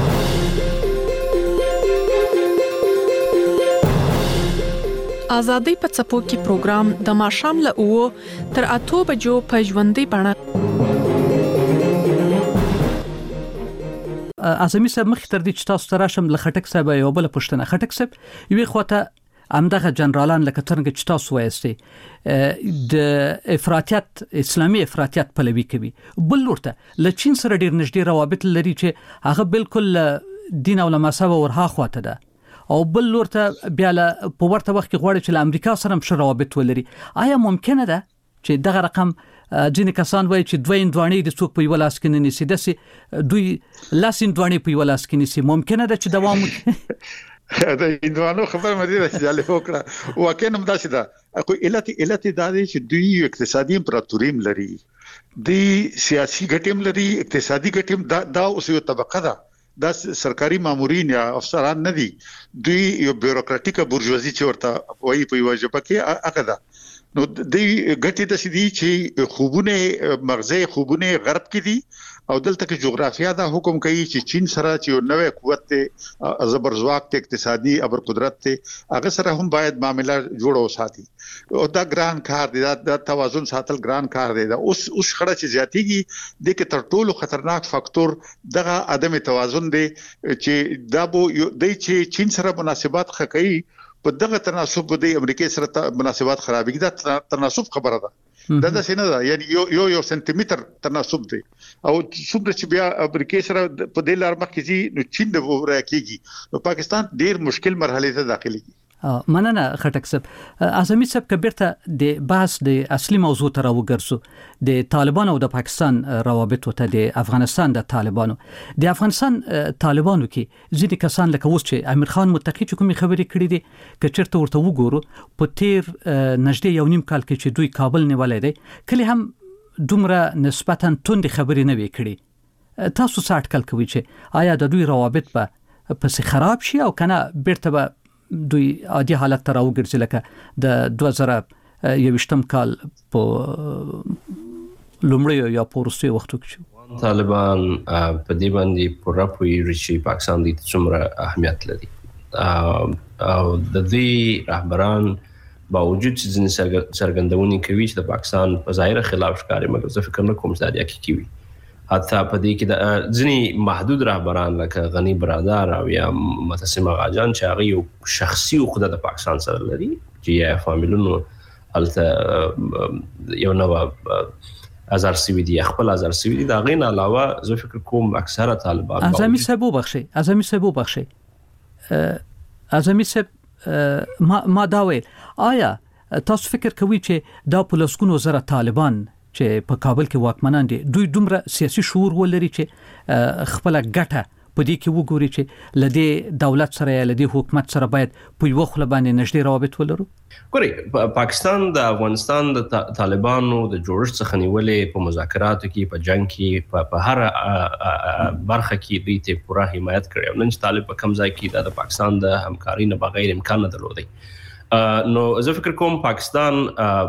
آزادۍ په څپو کې پروګرام د ماښام له اوو تر اته بجو په ژوندۍ بڼه اعظمي صاحب مخ تر دې چې تاسو تراشم ل خټک صاحب یو بل پښتنه خټک صاحب یوه خواته همدغه جنرالان لکه څنګه چې تاسو وایستي د افراطیت اسلامي افراطیت پلوي کوي بل ورته ل چین سره ډیر نږدې روابط لري چې هغه بالکل دین او مذهب ورها خواته ده او بل ورته بیا له په ورته وخت کې غواړي چې له امریکا سره هم روابط ولري آیا ممکنه ده چې دغه رقم ځینې کسان وایي چې دوی اندوانې د څوک په یو لاس کې نه نیسي داسې دوی لاس اندوانې په یو لاس کې نیسي ممکنه ده چې دوام وکړي دا هندوانو خبر مې ده چې جالب وکړه واقعا هم دا چې دا خو علت علت دا دی چې دوی اقتصادي امپراتوریم لري دی سیاسي ګټم لري اقتصادي ګټم دا دا اوس یو طبقه ده دا سرکاري مامورین یا افسران نه دي دوی یو بیوروکراتیکه بورژوازي چې ورته وایي په یو ځپه کې هغه ده نو دوی ګټې د سدي چې خوبونه مغزي خوبونه غرب کې دي او دلته کې جغرافیا دا حکم کوي چې چین سره چې یو نوې قوت ته زبرځواک ته اقتصادي ابر قدرت ته هغه سره هم باید معاملې جوړ وساتي او دا ګران کار دی دا توازن ساتل ګران کار دی دا اوس اوس خړه چې زیاتیږي د کې تر ټولو خطرناک فاکتور دغه عدم توازن دی چې دا بو د چین سره مناسبات خکې په دغه تناسب د امریکای سره مناسبات خرابېږي دا تناسب خبره ده دا د سینه ده یعنی یو یو یو سنتیمتر تناسب دی او څومره چې بیا امریکای سره په دې لار مخ کې نو چین د وره کېږي نو پاکستان ډیر مشکل مرحله ته داخليږي مننه خټک صاحب اعظمي صاحب کبیرته د بحث د اصلي موضوع ته راوګرځو د طالبان او د پاکستان روابط ته د افغانستان د طالبانو د افغانستان طالبانو کې ځینې کسان لکه اوس چې امیر خان متقی چې کومې خبرې کړې دي که چېرته ورته وګورو په تیر نږدې یو نیم کال کې چې دوی کابل نیولای دی کله هم دومره نسبتا توند خبرې نه وې کړې تاسو څه اټکل کوئ چې آیا د دوی روابط به پس خراب شي او کنه بیرته به دوی عادي حالت ته راوګرځي لکه د دوه زره یویشتم کال په لومړی یا پورسته وختو کې طالبان په دې باندې پوره پوهیږي چې پاکستان د څومره اهمیت لري او د دې رهبران باوجود چې ځینې څرګندونې کوي چې د پاکستان په ظاهر خلاف ښکاري مګر زه فکر نه کوم چې دا حقیقي وي حتی په دې کې د ځینې محدود رهبران لکه غنی برادر او یا متسم غاجان چې هغه یو شخصي عقده د پاکستان سره لري چې یا فامیلونو الته یو نو ازار سی وی دی خپل ازار سی وی دی دا غین علاوه زه فکر کوم اکثره طالبان اعظمي صاحب وبخشي اعظمي صاحب وبخشي اعظمي صاحب ما ما دا ویل آیا تاسو فکر کوئ چې دا پولیسونو زره طالبان چې په کابل کې واکمنان دي دوی دومره سیاسي شعور ولري چې خپل ګټه په دې کې وګوري چې لدی دولت سره یا لدی حکومت سره باید په یو خپل باندې نږدې روابط ولرو ګوري پاکستان د افغانستان د طالبانو د جوړښت څخه نیولې په مذاکراتو کې په جنگ کې په هر برخه کې دوی ته پوره حمایت کړی نن چې طالب په کم ځای کې د پاکستان د همکاري نه بغیر امکان نه درلودي نو زه فکر کوم پاکستان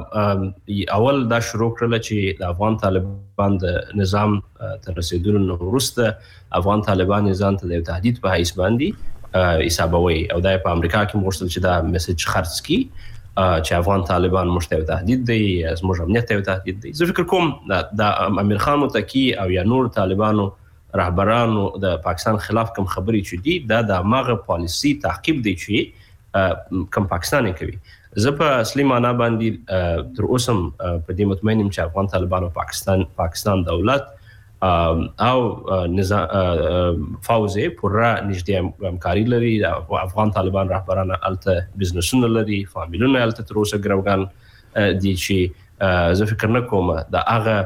اول دا شروع کړل چې د افغان طالبان د نظام تر رسیدلو وروسته افغان طالبان نظام ته د تهدید په حیث باندې حسابوي او د په امریکا کې مرسل چې دا میسج خرڅ کی چې افغان طالبان مشته تهدید دی زموږ امنیت ته تهدید دی زه فکر کوم د امیر خان متقی او یا نور طالبانو رهبرانو د پاکستان خلاف کوم خبرې چې دي دا د ماغه پالیسی تعقیب دی چې کم پاکستان کوي زه په اصلي معنا باندې تر اوسه په دې مطمئن یم چې افغان طالبان او پاکستان پاکستان دولت او نظام فوزي پوره نږدې همکاري لري افغان طالبان رهبران الته بزنسونه لري فامیلونه الته تر اوسه ګروګان دي چې زه فکر نه کوم دا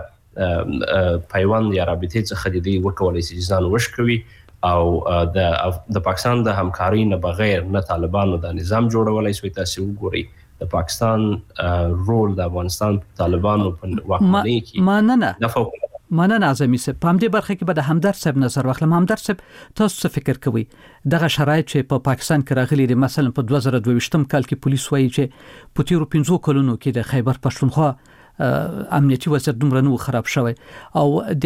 هغه پیوند یا رابطه څخه د دې وکولای شي ځان وشکوي او د د پاکستان د همکاري نه بغیر نه طالبانو د نظام جوړولای شي تاسو وګورئ د پاکستان رول د افغانستان طالبانو په واکمنۍ کې مننه مننه اعظمي صاحب په همدې برخه کې به د همدرد صاحب نظر واخلم همدرد صاحب تاسو څه فکر کوئ دغه شرایط چې په پاکستان کې راغلي دي مثلا په دوه زره دوه ویشتم کال کې پولیس وایي چې په تیرو پنځو کلونو کې د خیبر پښتونخوا امنیتي وضعیت دومره نو خراب شوی او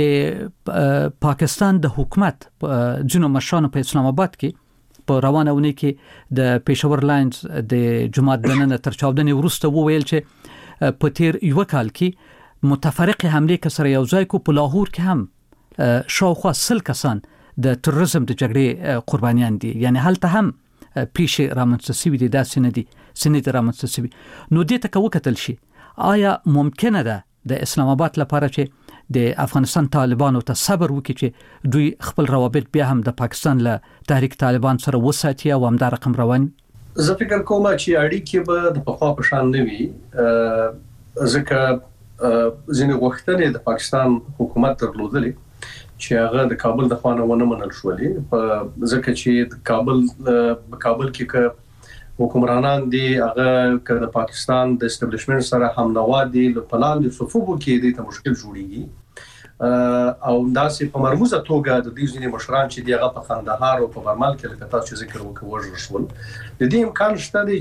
د پاکستان د حکومت جنو مشرانو په اسلام آباد کې په روانه ونی کې د پېښور لاینز د جماعت دننه تر چاودنې وروسته وویل چې په تیر یو کال کې متفرق حمله کسر یو ځای کو په لاهور کې هم شاوخوا سل کسان د تروریزم د جګړې قربانیان دي یعنی هلته هم پیښه رامنځته شوې دي دا سند دي سند رامنځته شوې نو دې ته وکتل شي آیا ممکنه ده د اسلام آباد لپاره چې د افغانستان طالبانو ته صبر وکړي چې دوی خپل روابط بیا هم د پاکستان له تحریک طالبان سره وساتي او هم دا رقم روان زه فکر کوم چې اړیکې به د پخوا په شان نه وي ځکه ځینې غوښتنې د پاکستان حکومت درلودلې چې هغه د کابل د خوانه ونه منل شولې په ځکه چې د کابل په کابل کې ک حکمرانان دي هغه ک د پاکستان د اسټابلیشمنت سره هم نوا دي په پلان د صفوفو کې د مشکل جوړیږي او داسې په مرموزه توګه د دې ځینې مشران چې دیغه په خندهار او په برمل کې لکه تاسو ذکر وکړو شول د دې امکان شته دی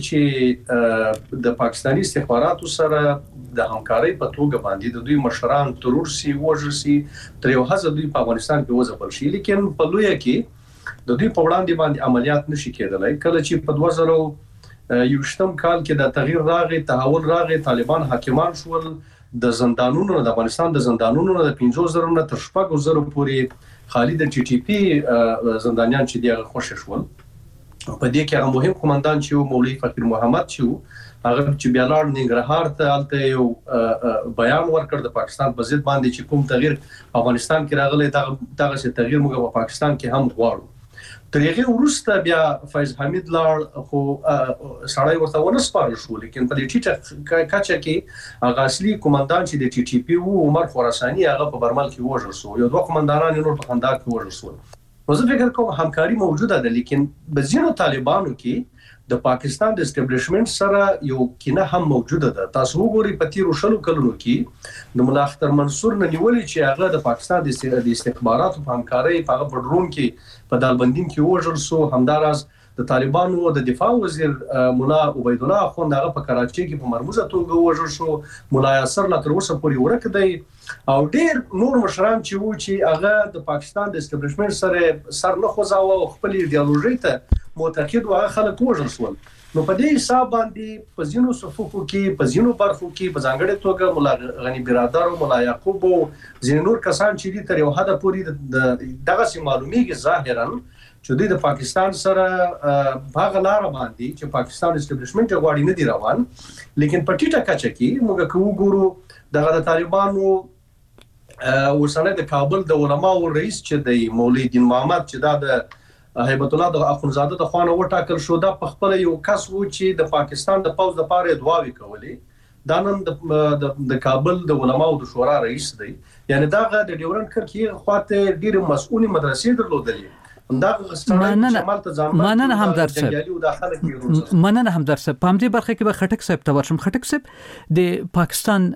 چې د پاکستاني استخباراتو سره د همکارۍ په توګه باندې د دوی مشران ترور سي وژل سي تر یو حد دوی په افغانستان کې وځبل شي لیکن په لوی کې د دوی په وړاندې باندې عملیات نشي کېدلای کله چې په دوه زره یوشتم کال کې د تغییر راغی تحول راغی طالبان حاکمان شول د زندانونو د افغانستان د زندانونو د پنځه زره نه تر شپږ زره پورې خالد ټي ټي پی زندانيان چې دیغه خوش شول په دې کې هغه مهم قومندان چې مولوی فقیر محمد چې هغه چې بیا لاړ ننګرهار ته الته یو بیان ورکړ د پاکستان په ضد باندې چې کوم تغییر افغانستان کې راغلی دغه دغه تغییر موږ په پاکستان کې هم غواړو تر هغه وروسته بیا فیض حمید لاړ خو سړی ورته ونه سپارل شو لیکن په دې ټیټه کچه کې هغه اصلي قومندان چې د ټي ټي پی وو عمر خراساني هغه په برمل کې وژل شو یو دوه قومندانان نور په خندق کې وژل شو نو زه فکر کوم همکاري موجوده ده لیکن بزینو طالبانو کې د پاکستان د اسټابلیشمنت سره یو کینه هم موجوده ده تاسو وګورئ په تیرو شلو کلونو کې د مولا اختر منصور نه نیولې چې هغه د پاکستان د استخباراتو په همکارۍ په هغه بدروم کې په دالبندین کې وژل شو همداراز د طالبانو د دفاع وزیر مولا عبید الله اخوند هغه په کراچۍ کې په مرموزه توګه وژل شو مولا یاسر لا تر اوسه پورې ورک دی او ډېر نور مشران چې وو چې هغه د پاکستان د اسټابلیشمنت سره سر نه خوځاوه او خپل ایدئولوژي ته معتقد وغه خلک وژل شول نو په دې حساب باندې په ځینو صفوفو کې په ځینو برخو کې په ځانګړي توګه مولا غنی برادر او مولا یعقوب او ځینې نور کسان چې دي تر یو حد پورې دغه سي معلومیږي ظاهرا چې د پاکستان سره باغ لار باندې چې پاکستان اسټابلیشمنت غواړي نه دی روان لیکن په ټیټه کچه کې موږ کوو ګورو دغه د طالبانو وسنه د کابل د علماو رئیس چې د مولوی دین محمد چې دا د هیبت الله د اخونزاده د خوانه وټاکل شو دا په خپل یو کس وو چې د پاکستان د پوز د پاره دعاوي کولې دا نن د د کابل د علماو د شورا رئیس دی یعنی دا د ډیورن کرکی خواته ډیر مسؤلي مدرسې درلودلې مننه هم درسه مننه هم درسه په همدې برخه کې به خټک صاحب ته ورشم خټک صاحب د پاکستان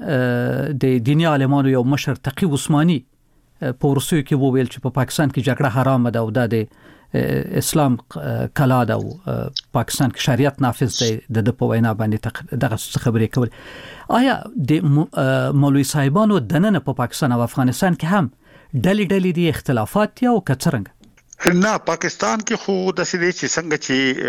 د دیني عالمانو یو مشر تقی عثماني په روسیه کې وویل چې په پاکستان کې جګړه حرام ده او د اسلام کلا ده او پاکستان کې شریعت نافذ دی د په وینا باندې دغه خبرې کول آیا د مولوی صاحبانو دننه په پاکستان او افغانستان کې هم ډلې ډلې دي اختلافات یا او کڅرنګ نه پاکستان کې خو د سې چې څنګه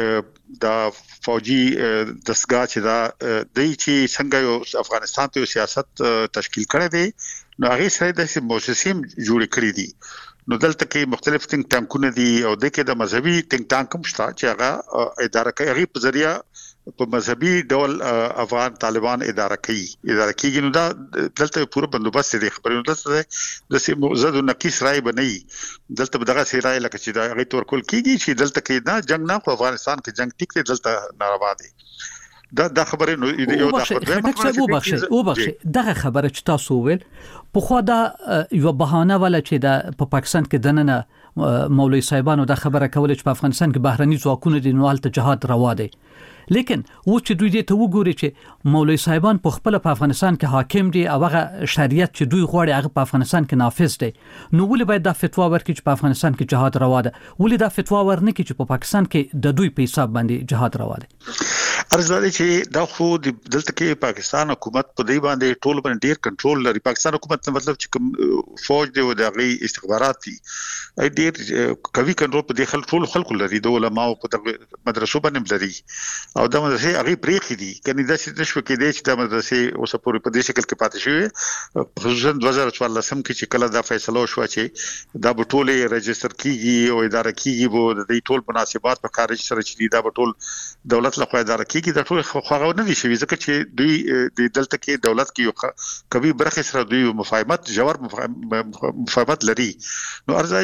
چې د فوجي دستګاه چې دا د چې څنګه یو افغانستان ته سیاست تشکیل کړی دی نو هغه سره د موسسیم جوړ کړی دي نو دلته کې مختلف ټینګ ټانکونه دي او د کې د مذهبي ټینګ ټانک هم شته چې هغه اداره کوي هغه په ذریعہ په مذهبي ډول افغان طالبان اداره کوي اداره کوي نو دا دلته پوره بندوبست دي خبرونه دلته د سیمو زدو نقیس رائے بنئ دلته دغه سی رائے لکه چې دا هغه تور کول کیږي چې دلته کې نه جنگ نه خو افغانستان کې جنگ ټیک دی دلته ناروا دي دا د خبرې نو یو د خبرې وبخښي وبخښي دغه خبره چې تاسو ویل په خو دا یو بهانه ولا چې دا په پاکستان کې دننه مولوی صاحبانو دا خبره کوله چې په افغانستان کې بهرني ځواکونه دي نو حالت جهاد روا دي لیکن و چې دوی دې ته وګوري چې مولوی صاحبان په خپل په افغانستان کې حاکم دي او هغه شریعت چې دوی غواړي هغه په افغانستان کې نافذ دي نو ولې باید دا فتوا ورکړي چې په افغانستان کې جهاد روا ده ولې دا فتوا ورنکړي چې په پاکستان کې د دوی په حساب باندې جهاد روا ده ارزاده چې دا خو د دلته کې پاکستان حکومت په دی باندې ټول باندې ډیر کنټرول لري پاکستان حکومت مطلب چې فوج دی او د غي استخبارات دي ډیر کوي کنټرول په دې خلک ټول خلکو لري د علماء په مدرسو باندې لري او دا مدرسې هغه پریخي دي کني دا چې نشو کې دي چې دا مدرسې اوس پورې په دې شکل کې پاتې شوی خصوصا دوه زره څوارلس کې چې کله دا فیصله شو چې دا بټوله ريجستره کیږي او اداره کیږي وو د دې ټول مناسبات په کار سره چې دا بټول دولت له خوا اداره کیږي دا ټول خو نه دي شوی ځکه چې دوی د دلته کې دولت کې یو کوي برخه سره دوی مفاهمت جوړ مفاهمت لري نو ارزای چې دا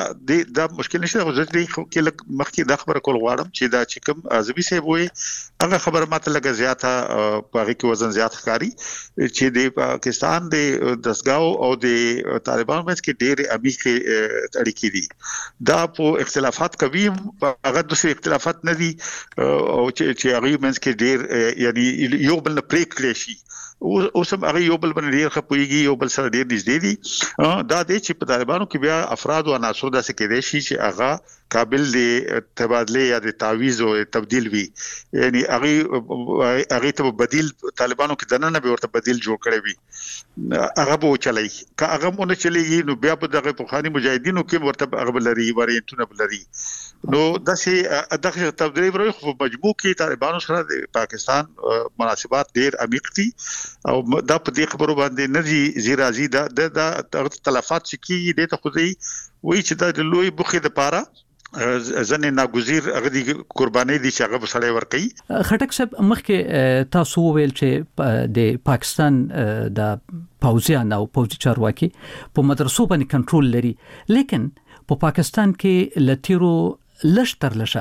د د مشکل نشته خو ځکه کې لکه مخکې د خبره کول غواړم چې دا چې کوم ازبي صاحب وي هغه خبره ماته لګه زیاته په هغه کې وزن زیات ښکاری چې د پاکستان د دسګاو او د طالبانو مس کې ډېر امریکي اړیکې دي دا په اختلافات کوي هغه د اختلافات نه دي او چې هغه مس کې ډېر یعنی یو بل نه پریک کړی شي او سم هغه یو بل باندې ډیر خپويږي یو بل سره ډیر نږدې دي دا د چې په طالبانو کې بیا افراد او عناصر داسې کېدای شي چې هغه قابل دي تبادله یا د تعویض او تبديل وي یعنی هغه هغه ته بدیل طالبانو کې دنه نه به ورته بدیل جوړ کړي وي هغه به چلای که هغه مونږ چلیږي نو بیا په دغه پوخانی مجاهدینو کې ورته هغه لري وریانتونه لري نو داسې دغه تبدیل ورو په مجموع کې طالبانو سره د پاکستان مناسبات ډیر عمیق دي او دا په دې خبرو باندې نه دي زیرا زی دا د تلفات چې کی د ته خوځي وای چې دا لوی بوخي د پاره ځنه ناګزیر غدي قرباني دي چې هغه سره ور کوي خټک صاحب مخکې تاسو ویل چې د پاکستان د پوځیان او پوځي چارواکي په مدرسو باندې کنټرول لري لیکن په پاکستان کې لتیرو لشتر لشه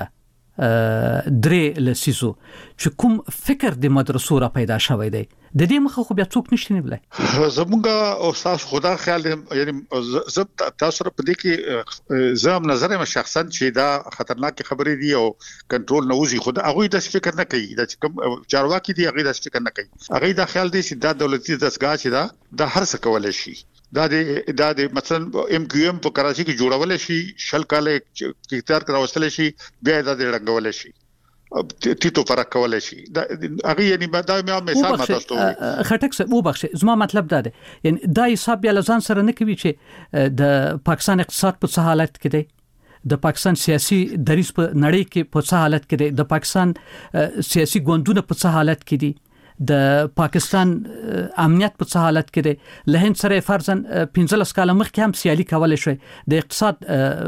درې لسیزو چې کوم فکر د مدرسو را پیدا شوی دی د دې مخه خو بیا څوک نشته نه بلای زمونږ او تاسو خدا خیال یعنی زب تاسو په دې کې زم نظر ما شخصا چې دا خطرناک خبرې دي او کنټرول نه وځي خو دا هغه د فکر نه کوي دا چې کوم چارواکي دي هغه د فکر نه کوي هغه د خیال دي چې دا دولتي دستګاه چې دا د هر څه کولای شي دا د دا د مثلا ام کیو ام په کراچي کې جوړول شي شل کال اختیار کراوستل شي بیا دا د رنګول شي تیتو فرق کولای شي دا هغه یعنی دا مې مثال ماته ستوري خټک څه وبخښه زما مطلب دا دی یعنی دا حساب بیا لزان سره نه کوي چې د پاکستان اقتصاد په څه حالت کې دی د پاکستان سیاسي دریس په نړۍ کې په څه حالت کې دی د پاکستان سیاسي ګوندونه په څه حالت کې دي د پاکستان امنیت په څه حالت کې دی له هند سره فرضاً پنځلس کاله مخکې هم سیالي کولای شي د اقتصاد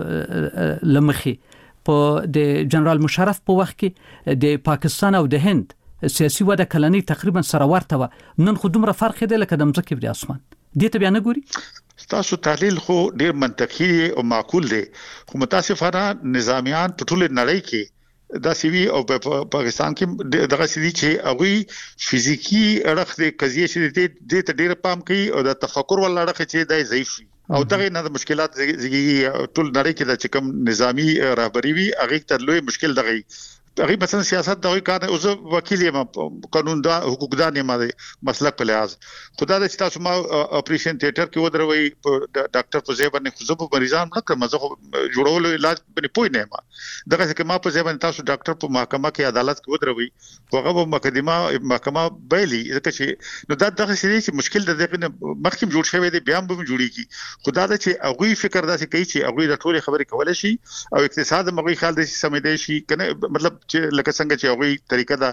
لمخي په د جنرال مشرف په وخت کې د پاکستان او د هند سیاسي وده کلنی تقریبا سره ورته و نن خو دومره فرق دی لکه د مځکې په اسمان دې ته بیا نه ګوري تاسو تحلیل خو ډیر منطقي او معقول دی خو متاسفانه نظامیان په ټول نړۍ کې دا سیوی او په پاکستان کې دغه سړي چې هغه فزیکی اړخ د قضیه چې د ته ډیر پام کوي او د تفکر ول اړخ چې د ضعیف او دغه نه د مشکلات زیږي ټول نړۍ کې د چکم نظامی رهبری وی هغه تر لوی مشکل دغه هغه مثلا سیاست دغه کار اوس وکیل یم قانون دا حقوقدان یم مسلک په لحاظ خدا د تاسو ما اپریشن تھیټر کې ودروي ډاکټر فوزي باندې خو زه په مریضان نه کوم زه جوړول علاج باندې پوي نه ما دغه چې ما په ځبان تاسو ډاکټر په محکمه کې عدالت کې ودروي هغه مقدمه محکمه بیلی ځکه چې نو دا دغه چې مشکل د دغه مخکې جوړ شوی دی بیا هم جوړیږي خدا د چې هغه فکر داسې کوي چې هغه د ټولې خبرې کولای شي او اقتصاد مغوي خیال د سمېدای شي کنه مطلب چې لکه څنګه چې هغه طریقه دا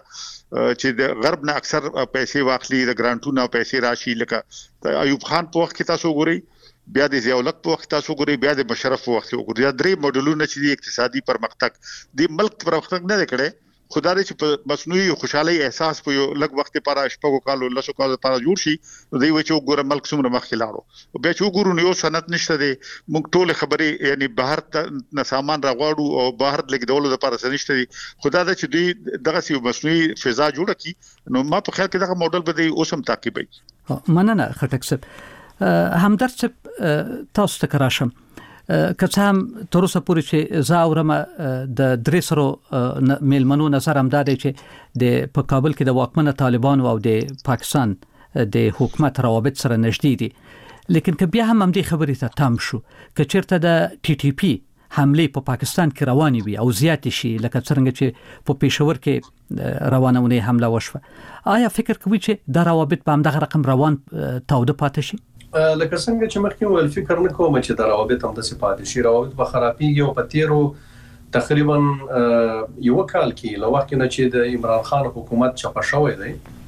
چې د غرب نه اکثر پیسې واخلي د ګرانټونو پیسې راشي لکه ایوب خان په وخت کې تاسو ګورئ بیا د ضیاءالحق په وخت تاسو ګورئ بیا د مشرف په وخت ګورئ دا درې موډلونه چې د اقتصادي پرمختګ د ملک پرمختګ نه کړي خدای دې چې په مصنوعي خوشحالي احساس په یو لږ وخت لپاره شپږو کالو لسو کالو لپاره جوړ شي دوی و چې وګوره ملک څومره مخکې لاړو بیا چې وګورو نو صنعت نشته دي موږ ټول خبرې یعنی بهر ته سامان راغواړو او بهر لګیدولو لپاره څه نشته دي خدای دې چې دوی دغه سی مصنوعي فضا جوړه کړي نو ما په خیال کې دغه موډل به دوی اوسم تعقیبوي مننه خټک صاحب همدرد صاحب تاسو ته کراشم که څه هم تر اوسه پورې چې زه اورم د درې سرو میلمنو نظر هم دا دی چې د په کابل کې د واکمنه طالبانو او د پاکستان د حکومت روابط سره نږدې دي لیکن که بیا هم هم دې خبرې ته تم شو که چیرته د ټي ټي پی حمله په پاکستان کې روانې وي او زیات شي لکه څنګه چې په پېښور کې روانونه حمله وشوه آیا فکر کوئ چې دا روابط په همدغه رقم روان تاوده پاتې شي لکه څنګه چې مخکې ول فکر نه کوم چې دا روابط هم د صفات شي روابط به خرابېږي او په تیرو تقریبا یو کال کې لو وخت نه چې د عمران خان حکومت چپه شوې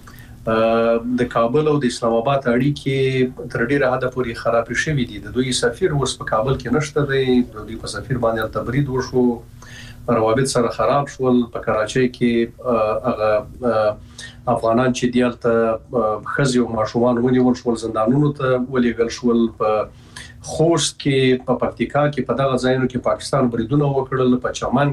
دی د کابل او د اسلام آباد اړیکې تر ډیره حد پورې خراب شوې دي د دوی سفیر اوس په کابل کې نشته دی د دوی په سفیر باندې تبرید وشو روابط سره خراب شول په کراچۍ کې هغه افغانان چې دیالته خزي او ماشومان ونیول شول زندانونو ته ولېګل شول په خوست کې په پکتیکا کې په دغه ځایونو کې پاکستان بریدونه وکړل، په چمن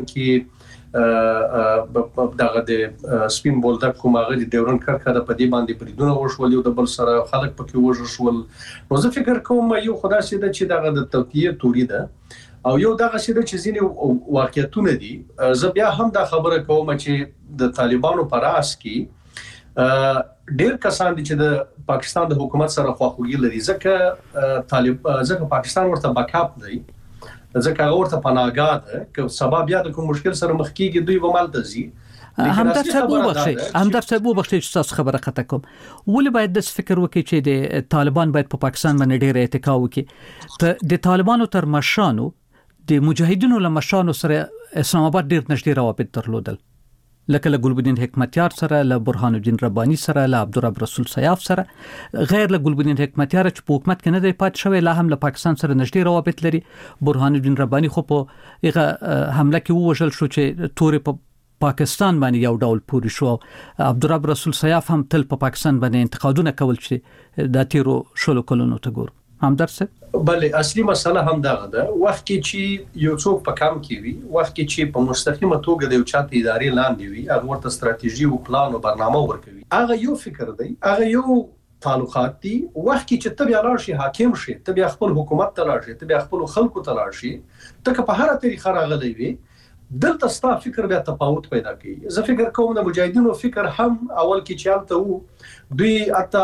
کې دغه د سپین بولدک کوم هغه د ډیورن کرکه د پدی باندې بریدونه وشول، یو د بل سره خلک پکې وژل شول. نو زه فکر کوم یو خدای سي چې دغه د توطیه توري ده او یو دغه شی د چیزینې واقعیتونه دي. زه بیا هم دا خبره کوم چې د طالبانو پر اس کې ډېر کسان دي چې د پاکستان د حکومت سره خواخوږي لري، ځکه طالب ځکه پاکستان ورته بیکاپ دی، ځکه هغه ورته پناهګاه ده که سبب بیا د کوم مشکل سره مخ کیږي دوی به مالته ځي. همدار صاحب وبخښئ همدار صاحب وبخښئ چې تاسو خبره قطع کوم. ولې باید د فکر وکړي چې د طالبان باید په پا پاکستان باندې ډېر اتکا وکړي؟ ته د طالبانو تر مشانو د مجاهدینو له مشانو سره اسلام آباد ډېر نږدې روابط درلودل، لکه له ګلبدین حکمتیار سره، له برهان الدین ربانی سره، له عبدالرب رسول سیاف سره، غیر له ګلبدین حکمتیار چې په حکومت کې نه دی پات شوی، لا هم له پاکستان سره نږدې روابط لري. برهان الدین ربانی خو په هغه حمله کې ووژل شو چې تورې په پاکستان باندې یو ډول پوری شو. عبدالرب رسول سیاف هم تل په پاکستان باندې انتقادونه کول چې د تیرو شلو کلونو ته ګورو. همدار صاحب بله اصلي مسله هم دغه ده، وخت کې چې یو څوک په کم کې وي، وخت کې چې په مستقیمه توګه د یو چاته ادارې لاندې وي، هغه ورته ستراتیژي او پلان او برنامه ورکوي، هغه یو فکر دی، هغه یو تعلقات دي. وخت کې چې ته بیا لاړ شي حاکم شي، ته بیا خپل حکومت ته لاړ شي، ته بیا خپل خلکو ته لاړ شي، ته که په هر طریقه راغلی وي دلته ستا فکر بیا تفاوت پیدا کوي. زه فکر کوم د مجاهدینو فکر هم اول کې چې حالته وو دوی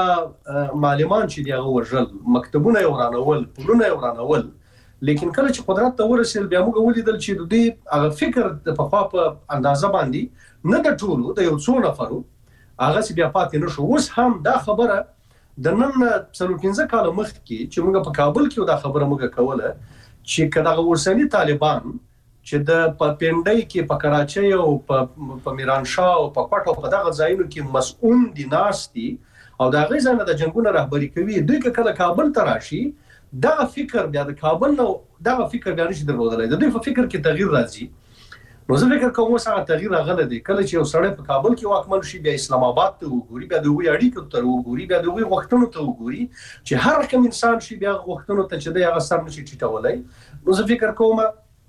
اته معلمان چې دی هغه ورژل، مکتبونه یې ورانول، پلونه یې ورانول، لیکن کله چې قدرت ته ورسېل بیا موږ ولیدل چې دوی هغه فکر د پخوا په اندازه باندې نه د ټولو د یو څو نفرو هغه چې بیا پاتې نه شو. اوس هم دا خبره د نن څلور پنځه کاله مخکې چې موږ په کابل کې دا خبره موږ کوله چې که دغه ورسني طالبان چې د پپینډای کې په کراچۍ او په میرانشاه او په کوټه په دغه ځایونو کې مسؤل دي ناشتي او دا غي ځنه د جنگونو رهبری کوي، دوی کله کابل ته راشي دغه فکر بیا د کابل نو دغه فکر بیا نشي درلودلای، د دوی په فکر کې تغییر راځي. نو زه فکر کوم چې تغییر راغلی دی کله چې یو سړی په کابل کې واکمن شي، بیا اسلام آباد ته وګوري، بیا د وی اړیکو ته وګوري، بیا د وی وختونو ته وګوري چې هر کوم انسان شي بیا وختونو ته چې د هغه سر نشي ټیټولای. نو زه فکر کوم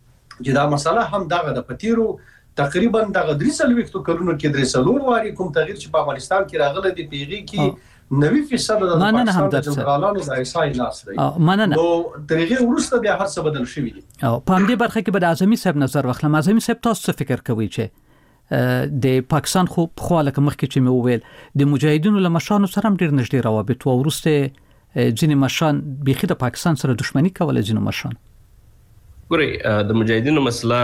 چې دا مسله هم دغه د پتیرو تقریبا دغه درې سلويختو کلونو کې درې سلور واري کوم تغییر چې په افغانستان کې راغلی دی پیغي کې نوي فیصد د پاکستان د جنرالانو د ایسای ناس دی. نو درېغه ورسته بیا هر څه بدل شوی دي. او په همدې برخه کې به اعظمي صاحب نظر واخلم. اعظمي صاحب تاسو څه فکر کوئ چې د پاکستان خو په خاله کې مخکې چې مې وویل د مجاهدینو له مشانو سره هم ډېر نږدې روابط او ورسته ځینې مشان بيخي د پاکستان سره دښمنی کوله، ځینې مشان ګوري د مجاهدینو مسله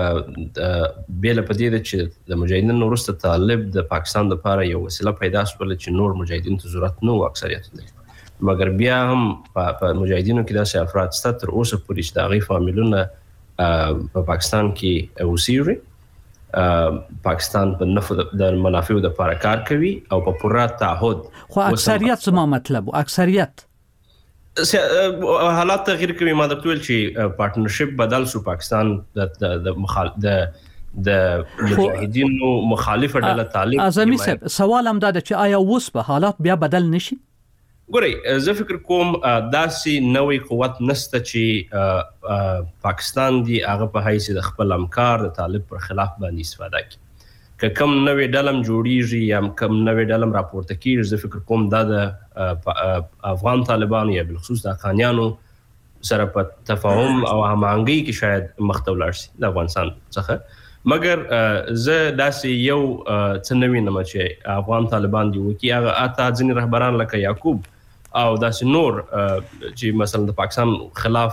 بیل په دې چې د مجاهدینو وروسته طالب د پاکستان لپاره یو وسیله پیدا شول چې نور مجاهدین ته ضرورت نه و اکثریت دي، مګر بیا هم په مجاهدینو کې داسې افراد شته تر اوسه پورې چې د هغوی فامیلونه په پاکستان کې اوسیږي، پاکستان په نفع د منافعو لپاره کار کوي او په پوره تعهد. خو اکثریت زما مطلب اکثریت حالات تغییر کوي. ما د ټول چې پارتنرشپ بدل شو، پاکستان د د مخال د د مجاهدینو مخالفه ډله طالب. اعظمي صاحب سوال هم دا چې آیا اوس به حالات بیا بدل نشي؟ ګوري زه فکر کوم داسې نوې قوت نسته چې پاکستان دی هغه په حیث د خپل همکار د طالب پر خلاف باندې استفاده کوي. که کم نوې ډلم جوړیږي یا کم نوې ډلم راپورته کیږي، زه فکر کوم دا د افغان طالبانو یا بالخصوص د افغانانو سره په تفاهم او هماهنګۍ کې شاید مخته ولاړ شي د افغانستان څخه. مګر زه داسې یو څه نه وینم چې افغان طالبان دی وکي هغه اته ځینې رهبران لکه یعقوب او داسې نور چې مثلا د پاکستان خلاف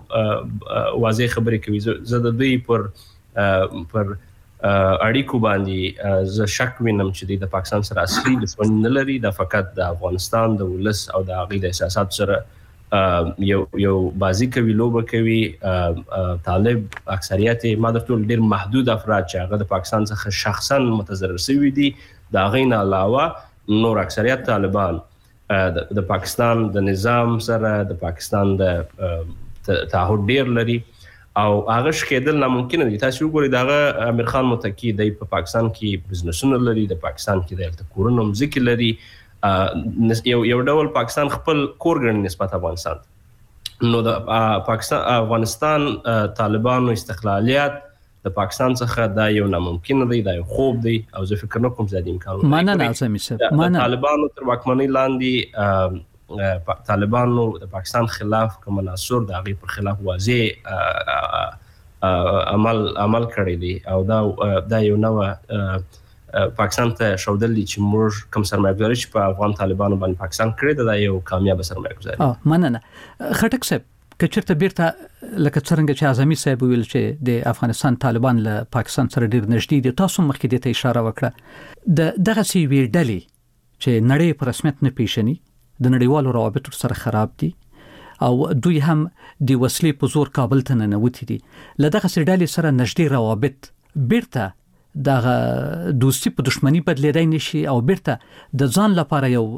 واضح خبرې کوي. زه د دوی پر پر اړیکو باندې زه شک وینم چې د پاکستان سره اصلي دښمني نه لري، دا فقط د افغانستان د ولس او د هغوی د احساساتو سره یو یو بازی کوي، لوبه کوي. طالب اکثریت ما د ټول ډېر محدود افراد چې هغه د پاکستان څخه شخصا متضرر شوي دي، د هغوی نه علاوه نور اکثریت طالبان د پاکستان د نظام سره د پاکستان د تعهد ډیر لري او هغه شکېدل ناممکن دي. تاسو وګورئ دغه امیر خان متکی د په پاکستان کې بزنسونه لري، د پاکستان کې د کورونو مزکی لري، یو یو ډول پاکستان خپل کور ګڼي نسبت افغانستان. نو د پاکستان افغانستان طالبانو استقلالیت د پاکستان څخه دا یو ناممکن دی، دا یو خوب دی او زه فکر نه کوم زیات امکان لري. معنا نه اعظمي صاحب، معنا طالبانو تر واکمنۍ لاندې طالبانو د پاکستان خلاف کوم مناصر د هغه پر خلاف واضح عمل عمل کړی دی او دا دا یو نو پاکستان ته شودل دي چې موږ کوم سرمایه‌ګذاري چې په افغان طالبانو باندې پاکستان کړی دا یو کامیاب سرمایه‌ګذاري. اه مننه. خټک صاحب کچرته بیرته لکه څنګه چې اعظمي صاحب ویل چې د افغانستان طالبان له پاکستان سره ډیر نږدې دي، تاسو مخکې ته اشاره وکړه د دغه سی ویډلې چې نړۍ په رسمیت نه پیژني، د نړیوالو روابطو سره خراب دي او دوی هم د وسلې په زور کابل ته ننوتي دي. له دغه سی ډلې سره نږدې روابط بیرته دغه دوستی په دښمنی بدلیدای نشي او بیرته د ځان لپاره یو